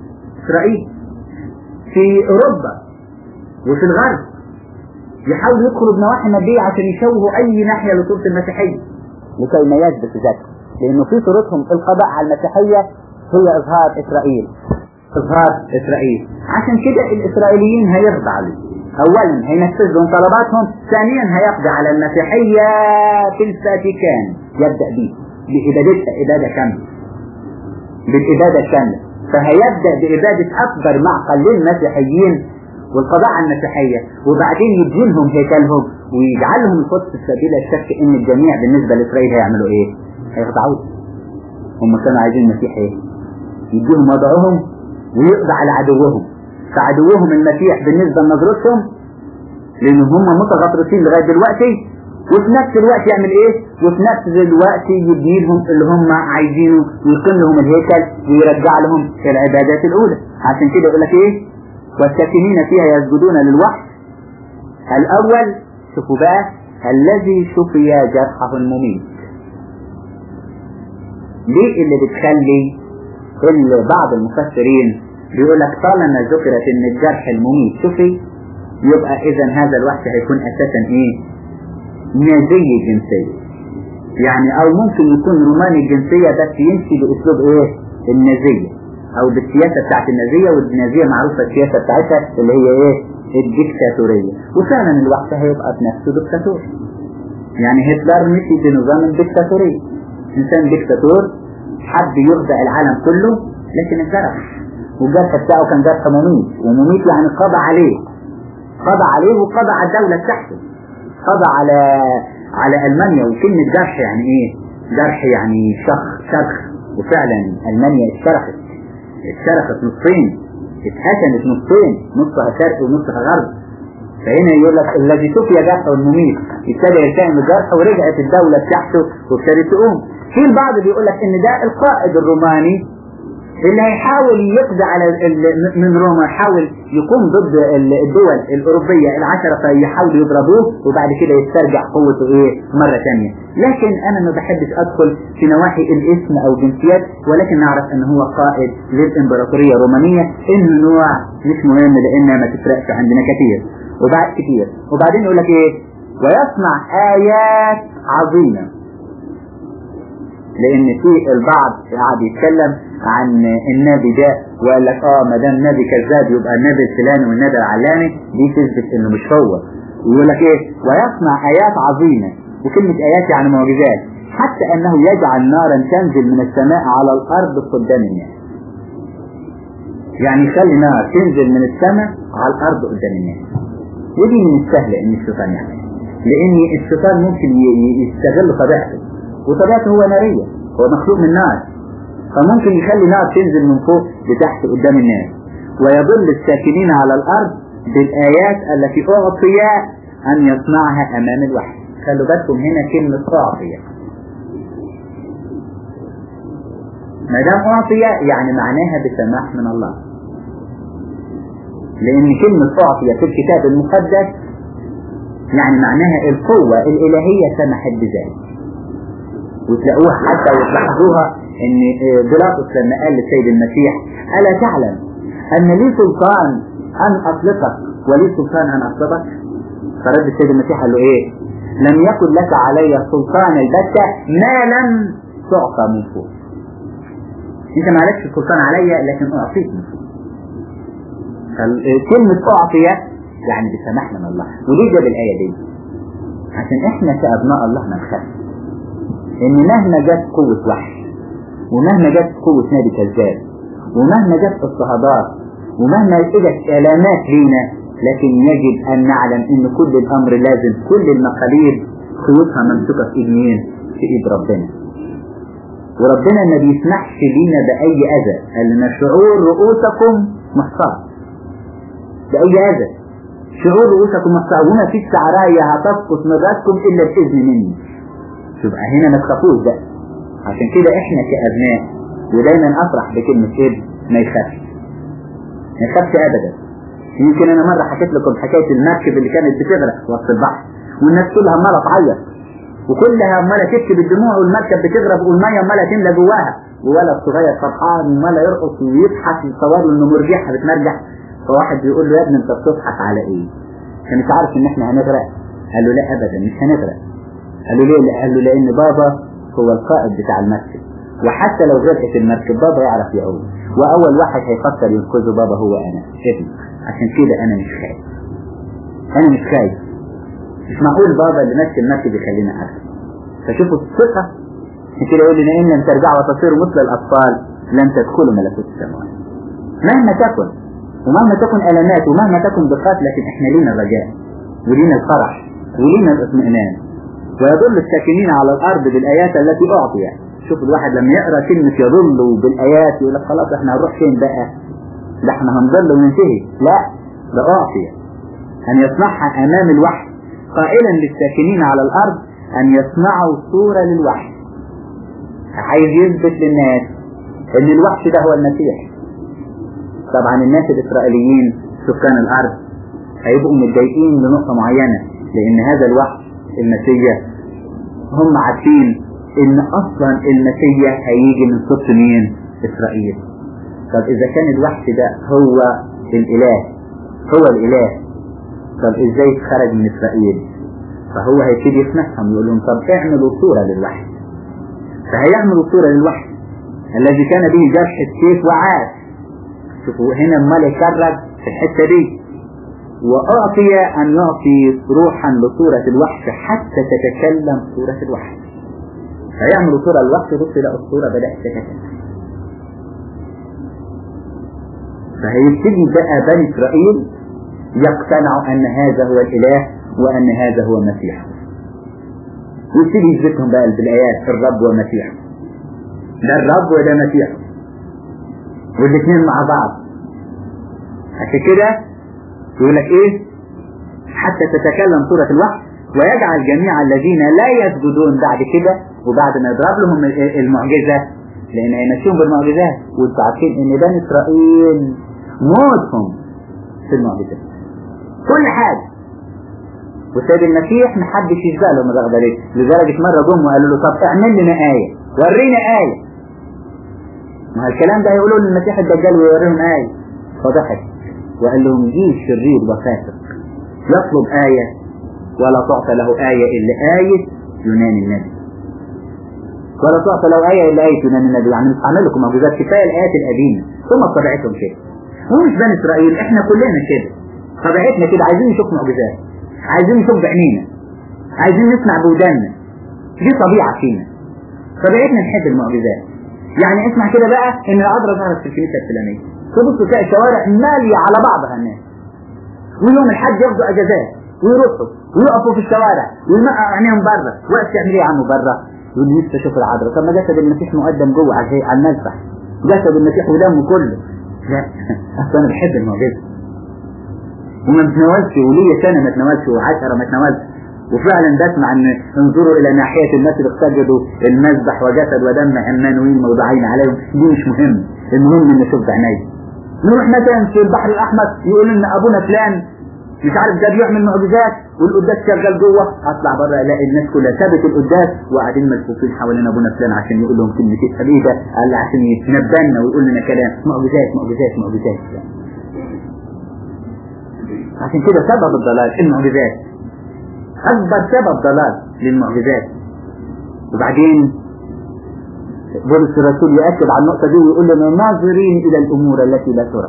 في أوروبا وفي الغرب يحاولوا يدخلوا بنواحي مادية عشان يشوهوا أي ناحية لصورة المسيحية لكي ما يثبت ذاته، لأنه في صورتهم القضاء على المسيحية هي إظهار إسرائيل. عشان كده الإسرائيليين هيرضى عليه، أولا هينفذ لهم طلباتهم، ثانيا هيقضي على المسيحية في الفاتيكان، يبدأ بإبادتها إبادة كاملة، بالإبادة الكاملة. فهيبدأ بإبادة أكبر معقل للمسيحيين والقضاء على المسيحية، وبعدين يدينهم هيكلهم ويجعلهم القدس السبيل الشك ان الجميع بالنسبة لإسرائيل هيعملوا ايه؟ هيخضعوا. هم كانوا عايزين المسيح ايه؟ يديهم وضعهم ويقضى على عدوهم، فعدوهم المسيح بالنسبة لنظرتهم لان هم متغطرسين لغاية دلوقتي، وفي نفس الوقت يعمل ايه؟ وفي نفس الوقت يديهم اللي هم عايزينه ويقيم لهم الهيكل ويرجع لهم العبادات الاولى. عشان كده يقول لك ايه؟ والساكنين فيها يسجدون للوحش الأول. شوفوا بقى، الذي شفي جرحه المميت. ليه اللي بتخلي بعض المفسرين بيقول لك طالما ذكرت ان الجرح المميت شفي، يبقى اذا هذا الوحش هيكون اساسا ايه؟ نازي الجنسية، يعني او ممكن يكون روماني الجنسية بس يمشي باسلوب ايه؟ النازية، او بالسياسة بتاعت النازية. والنازية معروفة السياسة بتاعتها اللي هي ايه؟ الديكتاتورية. وفعلا الوقت هيبقى بنفسه ديكتاتور، يعني هتلر مشي بنظام الديكتاتورية، انسان ديكتاتور حب يخضع العالم كله لكن انجرح، والجرح بتاعه كان جرح مميت، ومميت يعني قضى عليه وقضى على الدولة بتاعته، قضى على ألمانيا. وكلمة جرح يعني ايه؟ جرح يعني شرخ، وفعلا ألمانيا اتشرخت نصين، اتهشمت نصين، نصها شرق ونصها غرب. فهنا يقول لك الذي شفي جرحه المميت، ابتدى يلتئم الجرح ورجعت الدولة بتاعته وابتدت تقوم. في البعض بيقول لك ان ده القائد الروماني اللي هيحاول يقضي على من روما، يحاول يقوم ضد الدول الأوروبية العشرة فيحاولوا يضربوه وبعد كده يسترجع قوته ايه مرة ثانية. لكن انا ما بحبش ادخل في نواحي الاسم او جنسيات، ولكن نعرف ان هو قائد للامبراطورية الرومانية، انه نوع مش مهم لانها ما تفرقش عندنا كتير. وبعدين يقول لك ايه؟ ويصنع آيات عظيمة. لان في البعض قاعد يتكلم عن النبي ده وقال لك ما دام نبي كذاب يبقى النبي الفلاني والنبي العلاني، دي تثبت انه مش هو. ويقول لك ايه؟ ويصنع آيات عظيمة، وكلمة آيات يعني معجزات، حتى انه يجعل نارا تنزل من السماء على الارض قدام الناس. يعني يخلي نار تنزل من السماء على الارض قدام الناس. ودي من السهل ان الشيطان يعمل، لان الشيطان ممكن يستغل طبيعته، وطبيعته هو نارية، هو مخلوق من نار، فممكن يخلي نار تنزل من فوق لتحت قدام الناس. ويضل الساكنين على الارض بالآيات التي أعطي أن يصنعها أمام الوحي. خلوا بالكم هنا كلمة أعطي، ما دام أعطي يعني معناها بسماح من الله، لأن كلمة أعطي في الكتاب المقدس يعني معناها القوة الإلهية سمحت بذلك. وتلاقوها حتى وتلاحظوها ان بيلاطس لما قال للسيد المسيح ألا تعلم أن لي سلطان أن أطلقك ولي سلطان أن أطلقك؟ فرد السيد المسيح قال له إيه؟ لم يكن لك علي سلطان البتة ما لم تعطى من فوق. أنت ما عليكش سلطان علي لكن أعطيك من فوق. كلمة أعطي يعني بسماح من الله. وليه جاب الآية دي؟ عشان إحنا كأبناء الله ما نخاف. ان مهما جت قوة وحش، ومهما جت قوة نبي كذاب، ومهما جت اضطهادات، ومهما اجت الامات لينا، لكن يجب ان نعلم ان كل الامر لازم كل المقاليد خيوطها ممسوكة في ايد مين؟ في ايد ربنا. وربنا ما بيسمحش لينا باي اذى، قال لنا شعور رؤوسكم محصار، باي اذى، شعور رؤوسكم محصار، وما فيش شعرايه هتسقط من راسكم الا باذن مني. يبقى هنا ما تخافوش بقى. عشان كده احنا كابناء، ودايما افرح بكلمه ابن، ما يخافش، ما يخافش ابدا. يمكن انا مره حكيت لكم حكايه المركب اللي كانت بتغرق وسط البحر، والناس كلها عماله تعيط، وكلها عماله تبكي بالدموع، والمركب بتغرق والميه عماله تملى جواها، وولد صغير فرحان عمال يرقص ويضحك، يتصور له انه مرجحها بتمرجح. فواحد بيقول له يا ابني انت بتضحك على ايه؟ انت مش عارف ان احنا هنغرق؟ قال له لا ابدا مش هنغرق. قال له ليه؟ قال له لان بابا هو القائد بتاع المركب، وحتى لو غرقت المركب بابا يعرف يعوم، واول واحد هيفكر ينقذه بابا هو انا ابني. عشان كده انا مش خايف، انا مش خايف. مش معقول بابا اللي ماسك المركب يخلينا اغرق. فشوفوا الثقه كده، يقول لنا ان لم ترجعوا وتصيروا مثل الاطفال لن تدخلوا ملكوت السماوات. مهما تكن، ومهما تكن ألمات، ومهما تكن ضيقات، لكن احنا لينا الرجاء ولينا الفرح ولينا الاطمئنان. ويضل الساكنين على الارض بالايات التي اعطي. شوف الواحد لما يقرا كلمه يضل بالايات يقول لك خلاص احنا هنروح فين بقى؟ ده احنا هنضل وننتهي. لا، ده اعطي ان يصنعها امام الوحي، قائلا للساكنين على الارض ان يصنعوا صوره للوحي. عايز يثبت للناس ان الوحش ده هو المسيح. طبعا الناس الاسرائيليين سكان الارض هيبقوا متضايقين لنقطه معينه، لان هذا الوحش المسيح هم عارفين ان اصلا المسيح هيجي من صوت مين؟ اسرائيل. طب اذا كان الوحش ده هو الاله، هو الاله، طب ازاي خرج من اسرائيل؟ فهو هيبتدي يسمعهم يقول لهم طب اعملوا صوره للوحش. فهيعملوا صوره للوحش الذي كان به جرح السيف وعاش. شوفوا هنا امال يكرر في الحته دي، وأعطي أن يعطي روحا لصورة الوحش حتى تتكلم صورة الوحش. فيعملوا صورة الوحش، بص لقوا الصورة بدأت تتكلم. فهيبتدي بقى بني إسرائيل يقتنعوا أن هذا هو الإله وأن هذا هو المسيح، ويبتدي يثبتهم بقى بالآيات الرب ومسيح، ده الرب وده مسيح، والاثنين مع بعض. عشان كده يقول لك ايه؟ حتى تتكلم صورة الوحش ويجعل جميع الذين لا يسجدون بعد كده، وبعد ما يضرب لهم المعجزة، لان هيمشيهم بالمعجزات. وانتوا عارفين ان بني اسرائيل موتهم في المعجزات كل حاجة. والسيد المسيح محدش يشبه لهم الرغبة دي، لدرجة مرة جم وقالوا له طب اعمل لنا آية، ورينا آية. ما الكلام ده هيقولوا للمسيح الدجال ويوريهم آية. فضحك وقال لهم جيل شرير وفاسق يطلب آية ولا تعطى له آية إلا آية يونان النبي، ولا تعطى له آية إلا آية يونان النبي. يعني مش عامل لكم معجزات، كفاية الآيات القديمة. ثم طبيعتهم كده، ومش بني إسرائيل، إحنا كلنا كده، طبيعتنا كده، عايزين نشوف معجزات، عايزين نشوف بعينينا، عايزين نسمع بوداننا. دي طبيعة فينا، طبيعتنا نحب المعجزات. يعني اسمع كده بقى إن العذراء ظهرت في الكنيسة الفلانية، تبصوا تلاقي الشوارع مالية على بعضها الناس، ويوم الحج ياخدوا اجازات ويروحوا ويقفوا في الشوارع ويمقعوا عينيهم بره. وقت تعمل ايه يا عم بره؟ يقول لي نفسي اشوف العذراء. طب ما جسد المسيح مقدم جوه على المذبح، جسد المسيح ودمه كله. لا اصل انا بحب المعجزه وما بتناولش، وليا سنه ما تناولش و10 ما تناولش، وفعلا بسمع ان انظروا الى ناحيه الناس اللي سجدوا المذبح وجسد ودم عمانويل موضوعين عليهم. دي مش مهم، المهم ان اشوف بعيني. نروح مثلا في البحر الاحمر يقول لنا ابونا فلان مش عارف ده بيعمل معجزات والقداس شغال جوه، اطلع بره الاقي الناس كلها سابت القداس وقاعدين ملفوفين حوالين ابونا فلان عشان يقول لهم كلمتين. طب ايه ده؟ قال لي عشان يتنبلنا ويقول لنا كلام معجزات معجزات معجزات. عشان كده سبب الضلال المعجزات، اكبر سبب ضلال للمعجزات. وبعدين بولس الرسول يأكد على النقطة دي ويقول لنا ناظرين إلى الأمور التي لا ترى،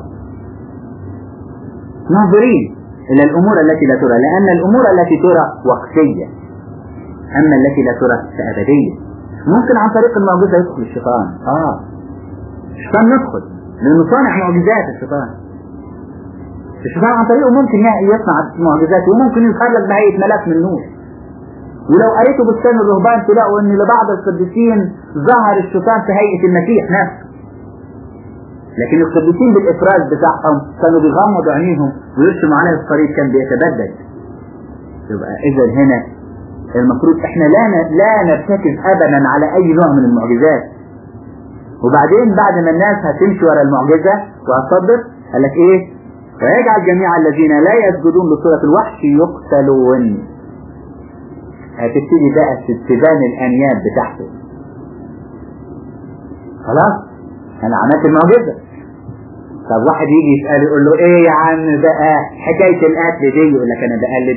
ناظرين إلى الأمور التي لا ترى، لأن الأمور التي ترى وقتية، أما التي لا ترى فأبدية. ممكن عن طريق المعجزة يدخل الشيطان. الشيطان يدخل لأنه صانع معجزات. الشيطان عن طريقه ممكن يصنع معجزات، وممكن يخرج بهيئة ملاك من نور. ولو قريتوا بستان الرهبان تلاقوا ان لبعض القديسين ظهر الشيطان في هيئة المسيح نفسه، لكن القديسين بالافراز بتاعهم كانوا بيغمضوا عينيهم ويرسموا عليه الصليب كان بيتبدل. يبقى اذا هنا المفروض احنا لا نرتكز ابدا على اي نوع من المعجزات. وبعدين بعد ما الناس هتمشي ورا المعجزة وهتصدق قال لك ايه؟ ويجعل جميع الذين لا يسجدون لصورة الوحش يقتلون. هتبتدي بقى تبان الانياب بتاعته. خلاص انا عملت المعجزة. طب واحد يجي يسأل يقول له ايه يا عم بقى حكاية القتل دي؟ يقول لك انا بقلد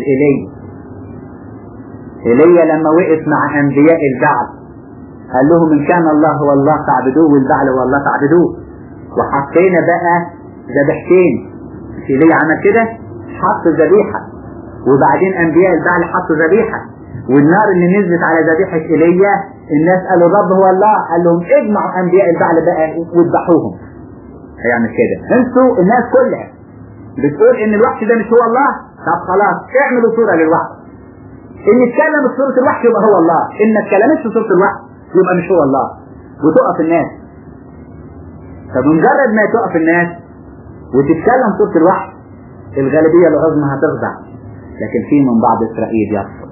ايليا لما وقف مع انبياء البعل قال لهم ان كان الله هو الله فاعبدوه والبعل هو الله فاعبدوه. وحطينا بقى ذبيحتين. ايليا عمل كده، حط ذبيحة، وبعدين انبياء البعل حطوا ذبيحة، والنار اللي نزلت على ذبيحة ايليا الناس قالوا الرب هو الله. قال لهم اجمعوا انبياء البعل بقى واذبحوهم. هيعمل كده. انتوا الناس كلها بتقول ان الوحش ده مش هو الله، طب خلاص اعملوا صورة للوحش. ان اتكلم بصورة الوحش يبقى هو الله، ان ما اتكلمتش بصورة الوحش يبقى مش هو الله، وتقف الناس. طب مجرد ما تقف الناس وتتكلم صورة الوحش الغالبية العظمى هتخضع، لكن في من بعض اسرائيل يرفض،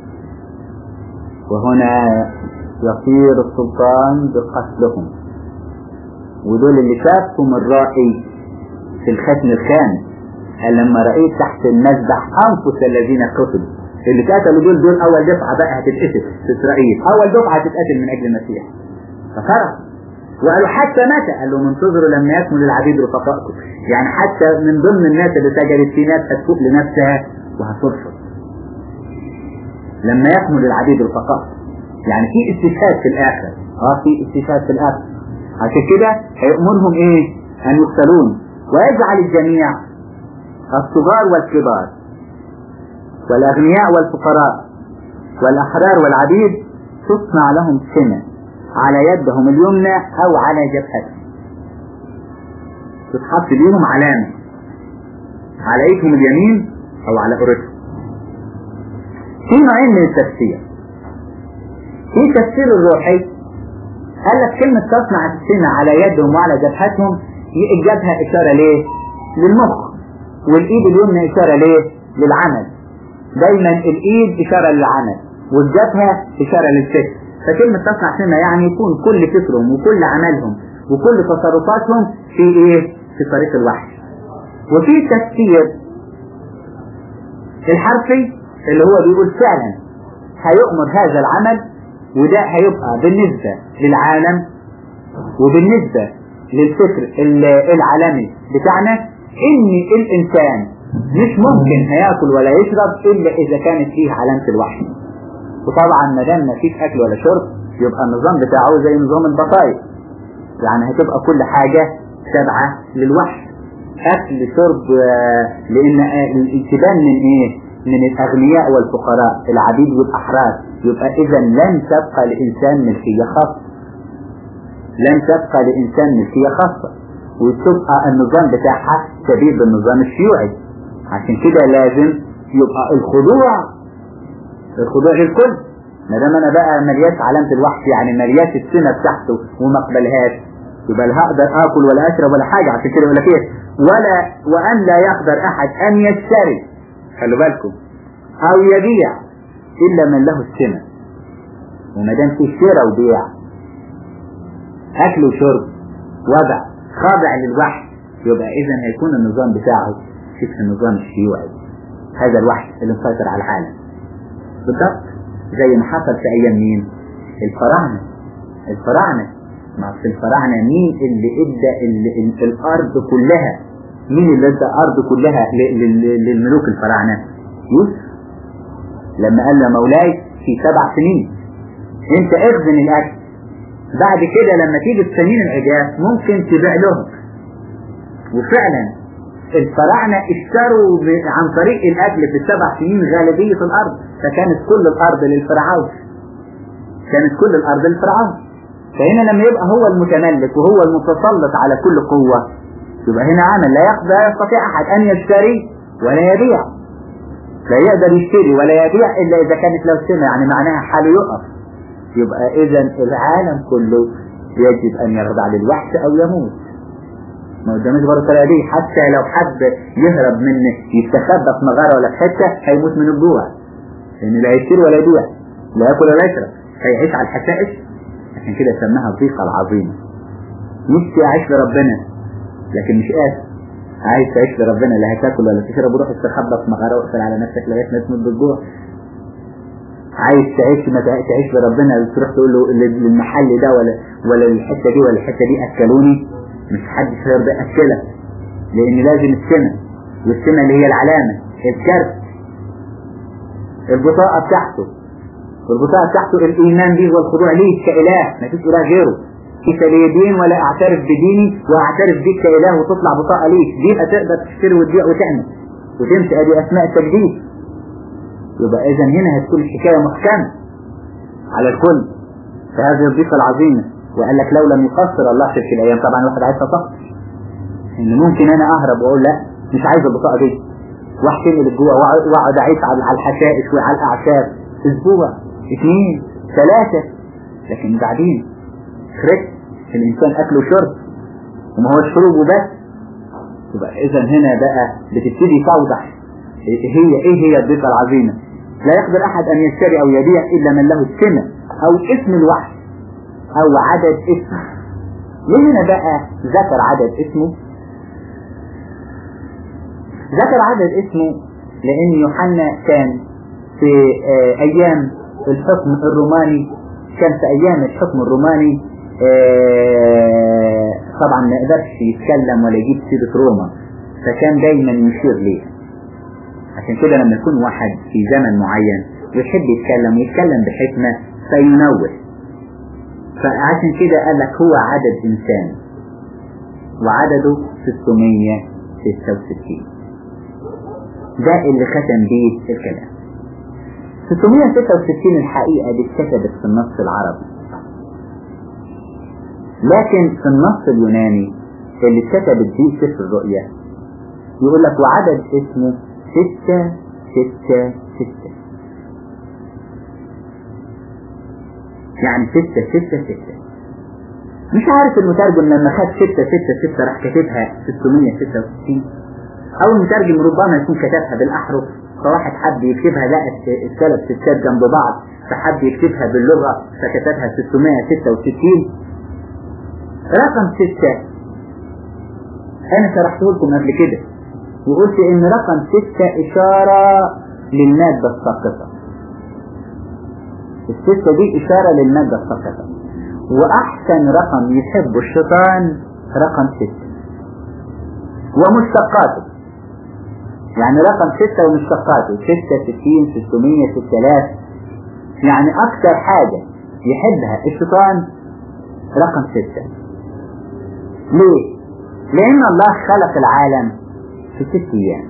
وهنا يصير السلطان بقتلهم. ودول اللي شافهم الرائي في الختم الخامس قال لما رأيت تحت المذبح أنفس الذين قتلوا. اللي قتلوا دول أول دفعة بقى هتتقتل في إسرائيل، أول دفعة هتتقتل من أجل المسيح. ففرح وقالوا حتى متى؟ قال لهم انتظروا لما يكمل العبيد رفقائكم. يعني حتى من ضمن الناس اللي سجلت في ناس هتفوق لنفسها وهترفض لما يكمل العبيد رفقائكم. يعني في استشهاد في الآخر. في استشهاد في الآخر. عشان كده هيأمرهم ايه؟ ان يقتلون ويجعل الجميع الصغار والكبار والاغنياء والفقراء والاحرار والعبيد تصنع لهم سنة على يدهم اليمنى او على جبهتهم. تتحط ليهم علامة على ايدهم اليمين او على قرتهم. في نوعين من التفسير. في تفسير الروحي قال لك كلمة تصنع السنة على يدهم وعلى جبهتهم، الجبهة إشارة ليه؟ للمخ، والإيد اليمنى إشارة ليه؟ للعمل. دايما الإيد إشارة للعمل والجبهة إشارة للفكر. فكلمة تصنع سنة يعني يكون كل فكرهم وكل عملهم وكل تصرفاتهم في إيه؟ في طريق الوحش. وفي تفسير الحرفي اللي هو بيقول فعلا هيؤمر هذا العمل، وده هيبقى بالنسبة للعالم وبالنسبة للفكر العالمي بتاعنا ان الانسان مش ممكن هياكل ولا يشرب الا اذا كانت فيه علامة الوحش. وطبعا ما دام ما فيش اكل ولا شرب يبقى النظام بتاعه زي نظام البطايق، يعني هتبقى كل حاجة تابعة للوحش. اكل شرب، لان الانتباه من ايه؟ من الاغنياء والفقراء العبيد والاحرار. يبقى اذا لن تبقى لانسان ملكية خاصة، لن تبقى لانسان ملكية خاصة، وتبقى النظام بتاعها شبيه بالنظام الشيوعي. عشان كده لازم يبقى الخضوع للكل. ما دام انا بقى ملياش علامة الوحش، يعني ملياش السنة بتاعته وما اقبلهاش، يبقى لا هقدر اكل ولا اشرب ولا حاجة. عشان كده يقول لك ايه؟ وان لا يقدر احد ان يشتري، خلوا بالكم، او يبيع الا من له السنة. وما دام في شراء وبيع، اكل وشرب، وضع خاضع للوحش، يبقى اذا هيكون النظام بتاعه شبه النظام الشيوعي. هذا الوحش اللي مسيطر على العالم بالضبط زي ما حصل في ايام مين؟ الفراعنة. ما في الفراعنة مين اللي ادى الارض كلها؟ مين اللي ادى الارض كلها للملوك الفراعنة؟ يوسف لما قال له مولاي في 7 سنين انت اخزن الاكل، بعد كده لما تيجي السنين العجاف ممكن تبيع لهم. وفعلا الفراعنة اشتروا عن طريق الاكل في 7 سنين غالبية الارض، فكانت كل الارض للفرعون. كانت كل الأرض لفرعون. فهنا لما يبقى هو المتملك وهو المتسلط على كل قوة، يبقى هنا عمل لا يستطيع أحد أن يشتري ولا يبيع. لا يقدر يشتري ولا يبيع إلا إذا كانت له سنة، يعني معناها حاله يقف. يبقى إذا العالم كله يجب أن يخضع للوحش أو يموت. ما قدامش برضه الطريقة دي. حتى لو حد يهرب من يستخبى في مغارة ولا في حتة هيموت من الجوع، لأن لا يشتري ولا يبيع، لا يأكل ولا يشرب، هيعيش على الحشائش. عشان كده سماها الضيقة العظيمة. نفسي أعيش لربنا لكن مش قادر. عايز تعيش لربنا لا هتاكل ولا تشرب وروح استخبى في مغارة واقفل على نفسك لغاية ما تموت بالجوع. عايز تعيش ما تعيش لربنا تروح تقول له للمحل ده ولا الحتة دي ولا الحتة دي أكلوني، مش حد هيرضى يأكلك، لأن لازم السنة، والسنة اللي هي العلامة، الكارت، البطاقة بتاعته، والبطاقة بتاعته الإيمان به والخضوع ليه كإله، ما فيش إله غيره. كيف لي دين ولا أعترف بديني وأعترف بيك كإله وتطلع بطاقة ليك، دي هتقدر تشتري وتبيع وتعمل وتمشي. أدي أسماء التجديد. يبقى إذا هنا هتكون الحكاية محكمة على الكل في هذه الضيقة العظيمة. وقال لك لو لم يقصر الله في تلك الأيام، طبعا الواحد عايز يتصف إن ممكن أنا أهرب وأقول لا مش عايز البطاقة دي واحتمل الجوع وأقعد أعيش على الحشائش وعلى الأعشاب أسبوع 2 3، لكن بعدين خرجت الإنسان أكل وشرب وما هو الشرب وبس. يبقى إذا هنا بقى بتبتدي توضح إيه هي الضيقة العظيمة. لا يقدر أحد أن يشتري أو يبيع إلا من له السنة أو اسم الوحش أو عدد اسمه. لهنا بقى ذكر عدد اسمه. ذكر عدد اسمه لأن يوحنا كان في أيام الحكم الروماني، كان في أيام الحكم الروماني طبعا ما يقدرش يتكلم ولا يجيب سيرة روما، فكان دايما يشير ليها. عشان كده لما يكون واحد في زمن معين ويحب يتكلم بحكمة فينوه. فعشان كده قال لك هو عدد إنسان وعدده 666. ده اللي ختم بيه الكلام. 666 الحقيقة دي اتكتبت في النص العربي، لكن في النص اليوناني اللي اتكتبت بيه سفر الرؤيا يقول لك وعدد اسمه 666، يعني 666. مش عارف المترجم لما خد 666 راح كاتبها 666، او المترجم ربما يكون كتبها بالاحرف، فواحد حب يكتبها لقى الثلاث ستات جنب بعض فحب يكتبها باللغة فكتبها 666. رقم 6 انا شرحته لكم قبل كده وقلت ان رقم 6 اشارة للمادة الساقطة. 6 دي اشارة للمادة الساقطة، واحسن رقم يحب الشيطان رقم 6 ومشتقاته، يعني رقم 6 ومشتقاته 66 600 6000. يعني اكثر حاجة يحبها الشيطان رقم 6. ليه؟ لان الله خلق العالم في 6 ايام.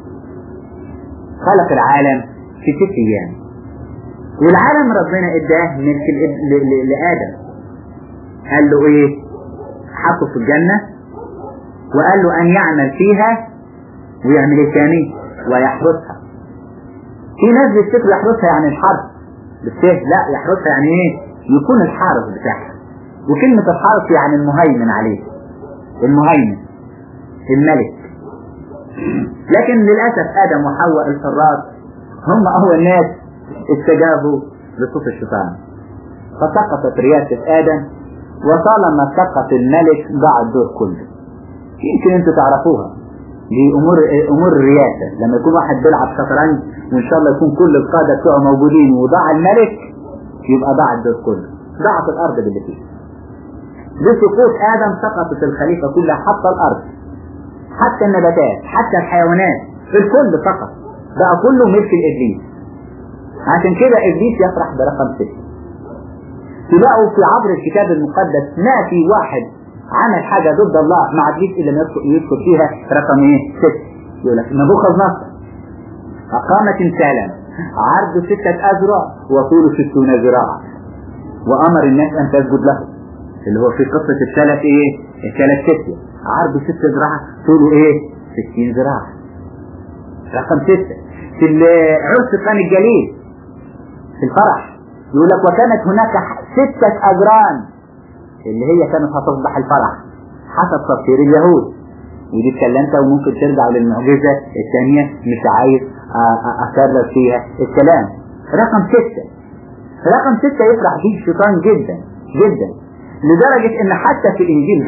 خلق العالم في 6 ايام، والعالم ربنا اداه ملك لآدم. قال له ايه؟ حطه في الجنة وقال له ان يعمل فيها ويعمل ايه تاني؟ ويحرسها. في ناس بيفتكروا يحرسها يعني الحرس بالسهل، لا، يحرسها يعني ايه؟ يكون الحارس بتاعها. وكلمة الحارس يعني المهيمن عليه، المهيمن، الملك. لكن للأسف آدم وحواء الحراس هم أول ناس استجابوا لصوت الشيطان، فسقطت رياسة آدم، وطالما سقط الملك ضاع الدور كله. يمكن انتوا تعرفوها دي امور الرياسة. لما يكون واحد بيلعب شطرنج وان شاء الله يكون كل القادة بتوعه موجودين وضاع الملك، يبقى ضاع الدور كله، ضاعت الارض باللي فيه. بسقوط آدم سقطت الخليفة كلها، حتى الارض، حتى النباتات، حتى الحيوانات، الكل سقط، بقى كله ملك الابليس. عشان كده ابليس يفرح برقم 6. تلاقوا في عبر الكتاب المقدس ما في واحد عمل حاجة ضد الله مع ابليس الا ما يذكر فيها رقم 6. يقول لك نبوخذ نصر أقام تمثالا عرض 6 أذرع وطوله 60 ذراع. وأمر الناس أن تسجد له، اللي هو في قصة الثلاث فتية، عرض 6 ذراع طوله 60 ذراع. رقم 6 في عرس قنا الجليل في الفرح يقول لك وكانت هناك 6 أجران اللي هي كانت هتصبح الفرح حسب تفسير اليهود، ودي اتكلمتها وممكن ترجع للمعجزة الثانية، مش عايز أكرر فيها الكلام. رقم 6 يفرح فيه الشيطان جدا جدا، لدرجة ان حتى في انجيل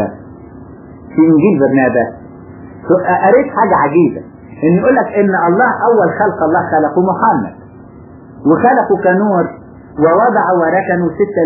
برنابا قريت حاجة عجيبة، ان يقول لك ان الله اول خلق الله خلقه محمد وخلقه كنور ووضع وركنه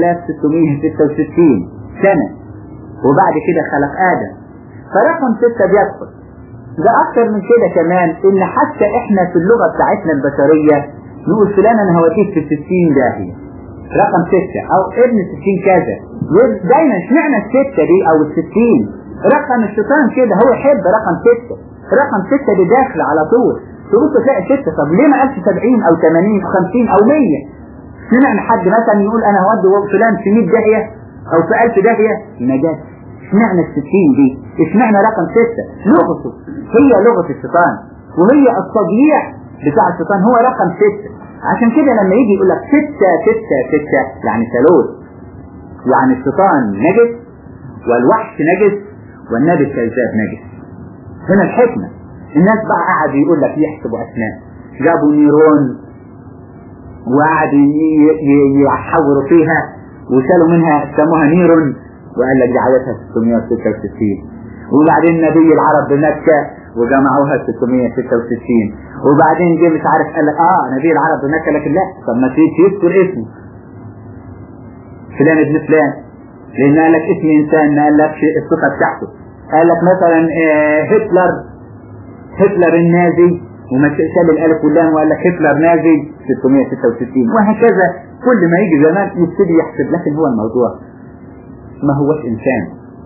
6666 سنة، وبعد كده خلق آدم. فرقم 6 بيدخل ده اكتر من كده كمان، ان حتى احنا في اللغة بتاعتنا البشرية نقول فلان انا هوديك في 60 داهية، رقم 6 او ابن 60 كذا، دايما اشمعنى 6 دي او 60 رقم الشيطان كده، هو يحب رقم 6. رقم 6 دي داخل على طول، تبص تلاقي 6. طب ليه ما قالش 70 او 80 او 50 او 100؟ سمعنا حد مثلا يقول انا هودي فلان في 100 داهية او في 1000 داهية نجاة، اشمعنى 60 دي؟ اشمعنى رقم 6؟ لغته هي لغة الشيطان، وهي التضييع بتاع الشيطان هو رقم 6. عشان كده لما يجي يقول لك 6 يعني ثالوث، يعني الشيطان نجس والوحش نجس والنبي الكذاب نجس. هنا الحكمة. الناس بقى قاعد يقول لك يحسبوا أسنان، جابوا نيرون وقعدوا يحوروا فيها وشالوا منها سموها نيرون وقال لك دي عددها 666، وبعدين نبي العرب بمكة وجمعوها 666، وبعدين جه مش عارف قال لك نبي العرب بمكة، لكن لا، طب ما تذكر اسمه فلان ابن فلان، لان قال لك اسم انسان، ما قال لك الصفة بتاعته، قال لك مثلا هتلر النازي وما شال الالف واللام وقال لك هتلر نازي 666، وهكذا كل ما يجي زمان يبتدي يحسب. لكن هو الموضوع ما هوش انسان،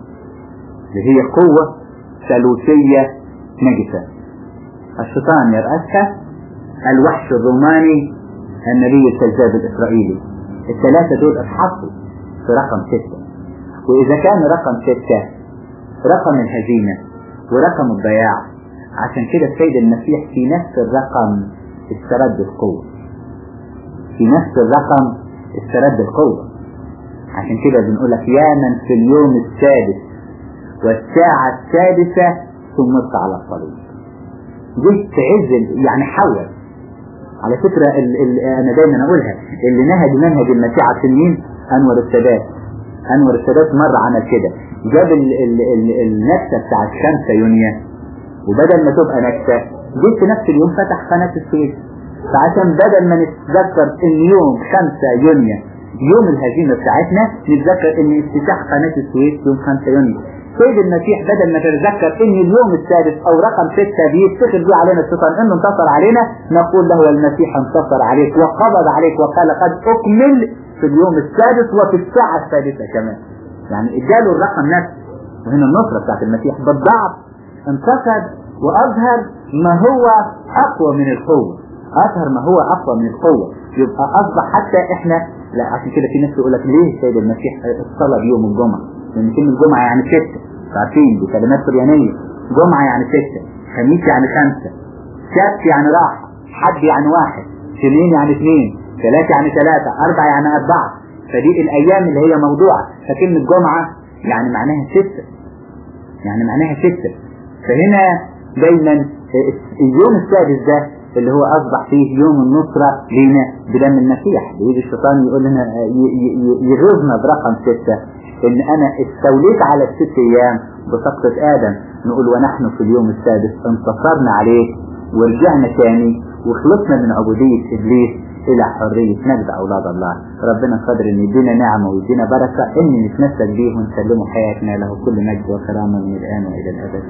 اللي هي قوة ثالوثية نجسة، الشيطان يرأسها، الوحش الروماني، النبي الكذاب الإسرائيلي. الثلاثة دول اتحطوا في رقم 6. وإذا كان رقم 6 رقم الهزيمة ورقم الضياع، عشان كده السيد المسيح في نفس الرقم استرد القوة، في نفس الرقم استرد القوة. عشان كده بنقولك يا من في اليوم السادس والساعة السادسة ثمت على الصليب. دي تعز يعني حول. على فكرة أنا دايما أقولها، اللي نهج منهج المسيح عشان مين؟ أنور السادات مرة عمل كده، جاب النكسة بتاعت 5 يونيو، وبدل ما تبقى نكسة جيت في نفس اليوم فتح قناة السويس، فعشان بدل ما نتذكر ان يوم 5 يونيو يوم الهزيمة بتاعتنا نتذكر ان افتتاح قناة السويس يوم 5 يونيو. سيد المسيح بدل ما تتذكر ان اليوم السادس او رقم 6 بيفتخر بيه علينا الشيطان انه انتصر علينا، نقول له المسيح انتصر عليك وقبض عليك وقال قد اكمل في اليوم السادس وفي الساعة السادسة كمان. يعني اداله الرقم نفسه. وهنا النصرة بتاعت المسيح بالضعف انتصر واظهر ما هو اقوى من القوة، اظهر ما هو اقوى من القوة، يبقى اصبح حتى احنا لا. عشان كده في ناس يقول لك ليه السيد المسيح صلى بيوم الجمعة؟ لان كلمة الجمعة يعني 6، عارفين دي كلمات سريانية. جمعة يعني 6، خميس يعني 5، سبت يعني راحة، حد يعني 1، اثنين يعني 2، 3 يعني 3، 4 يعني 4. فدي الايام اللي هي موضوعة. فكلمة جمعة يعني معناها 6، يعني معناها 6. فهنا دايما اليوم السادس ده اللي هو اصبح فيه يوم النصرة لنا بدم المسيح. بيجي الشيطان يقول لنا يغيظنا برقم 6، ان انا استوليت على ال6 ايام بسقطة ادم، نقول ونحن في اليوم السادس انتصرنا عليه ورجعنا تاني وخلصنا من عبودية ابليس الى حرية مجد اولاد الله. ربنا قادر ان يدينا نعمة ويدينا بركة ان نتمسك بيه ونسلمه حياتنا له كل مجد وكرامة من الان والى الابد.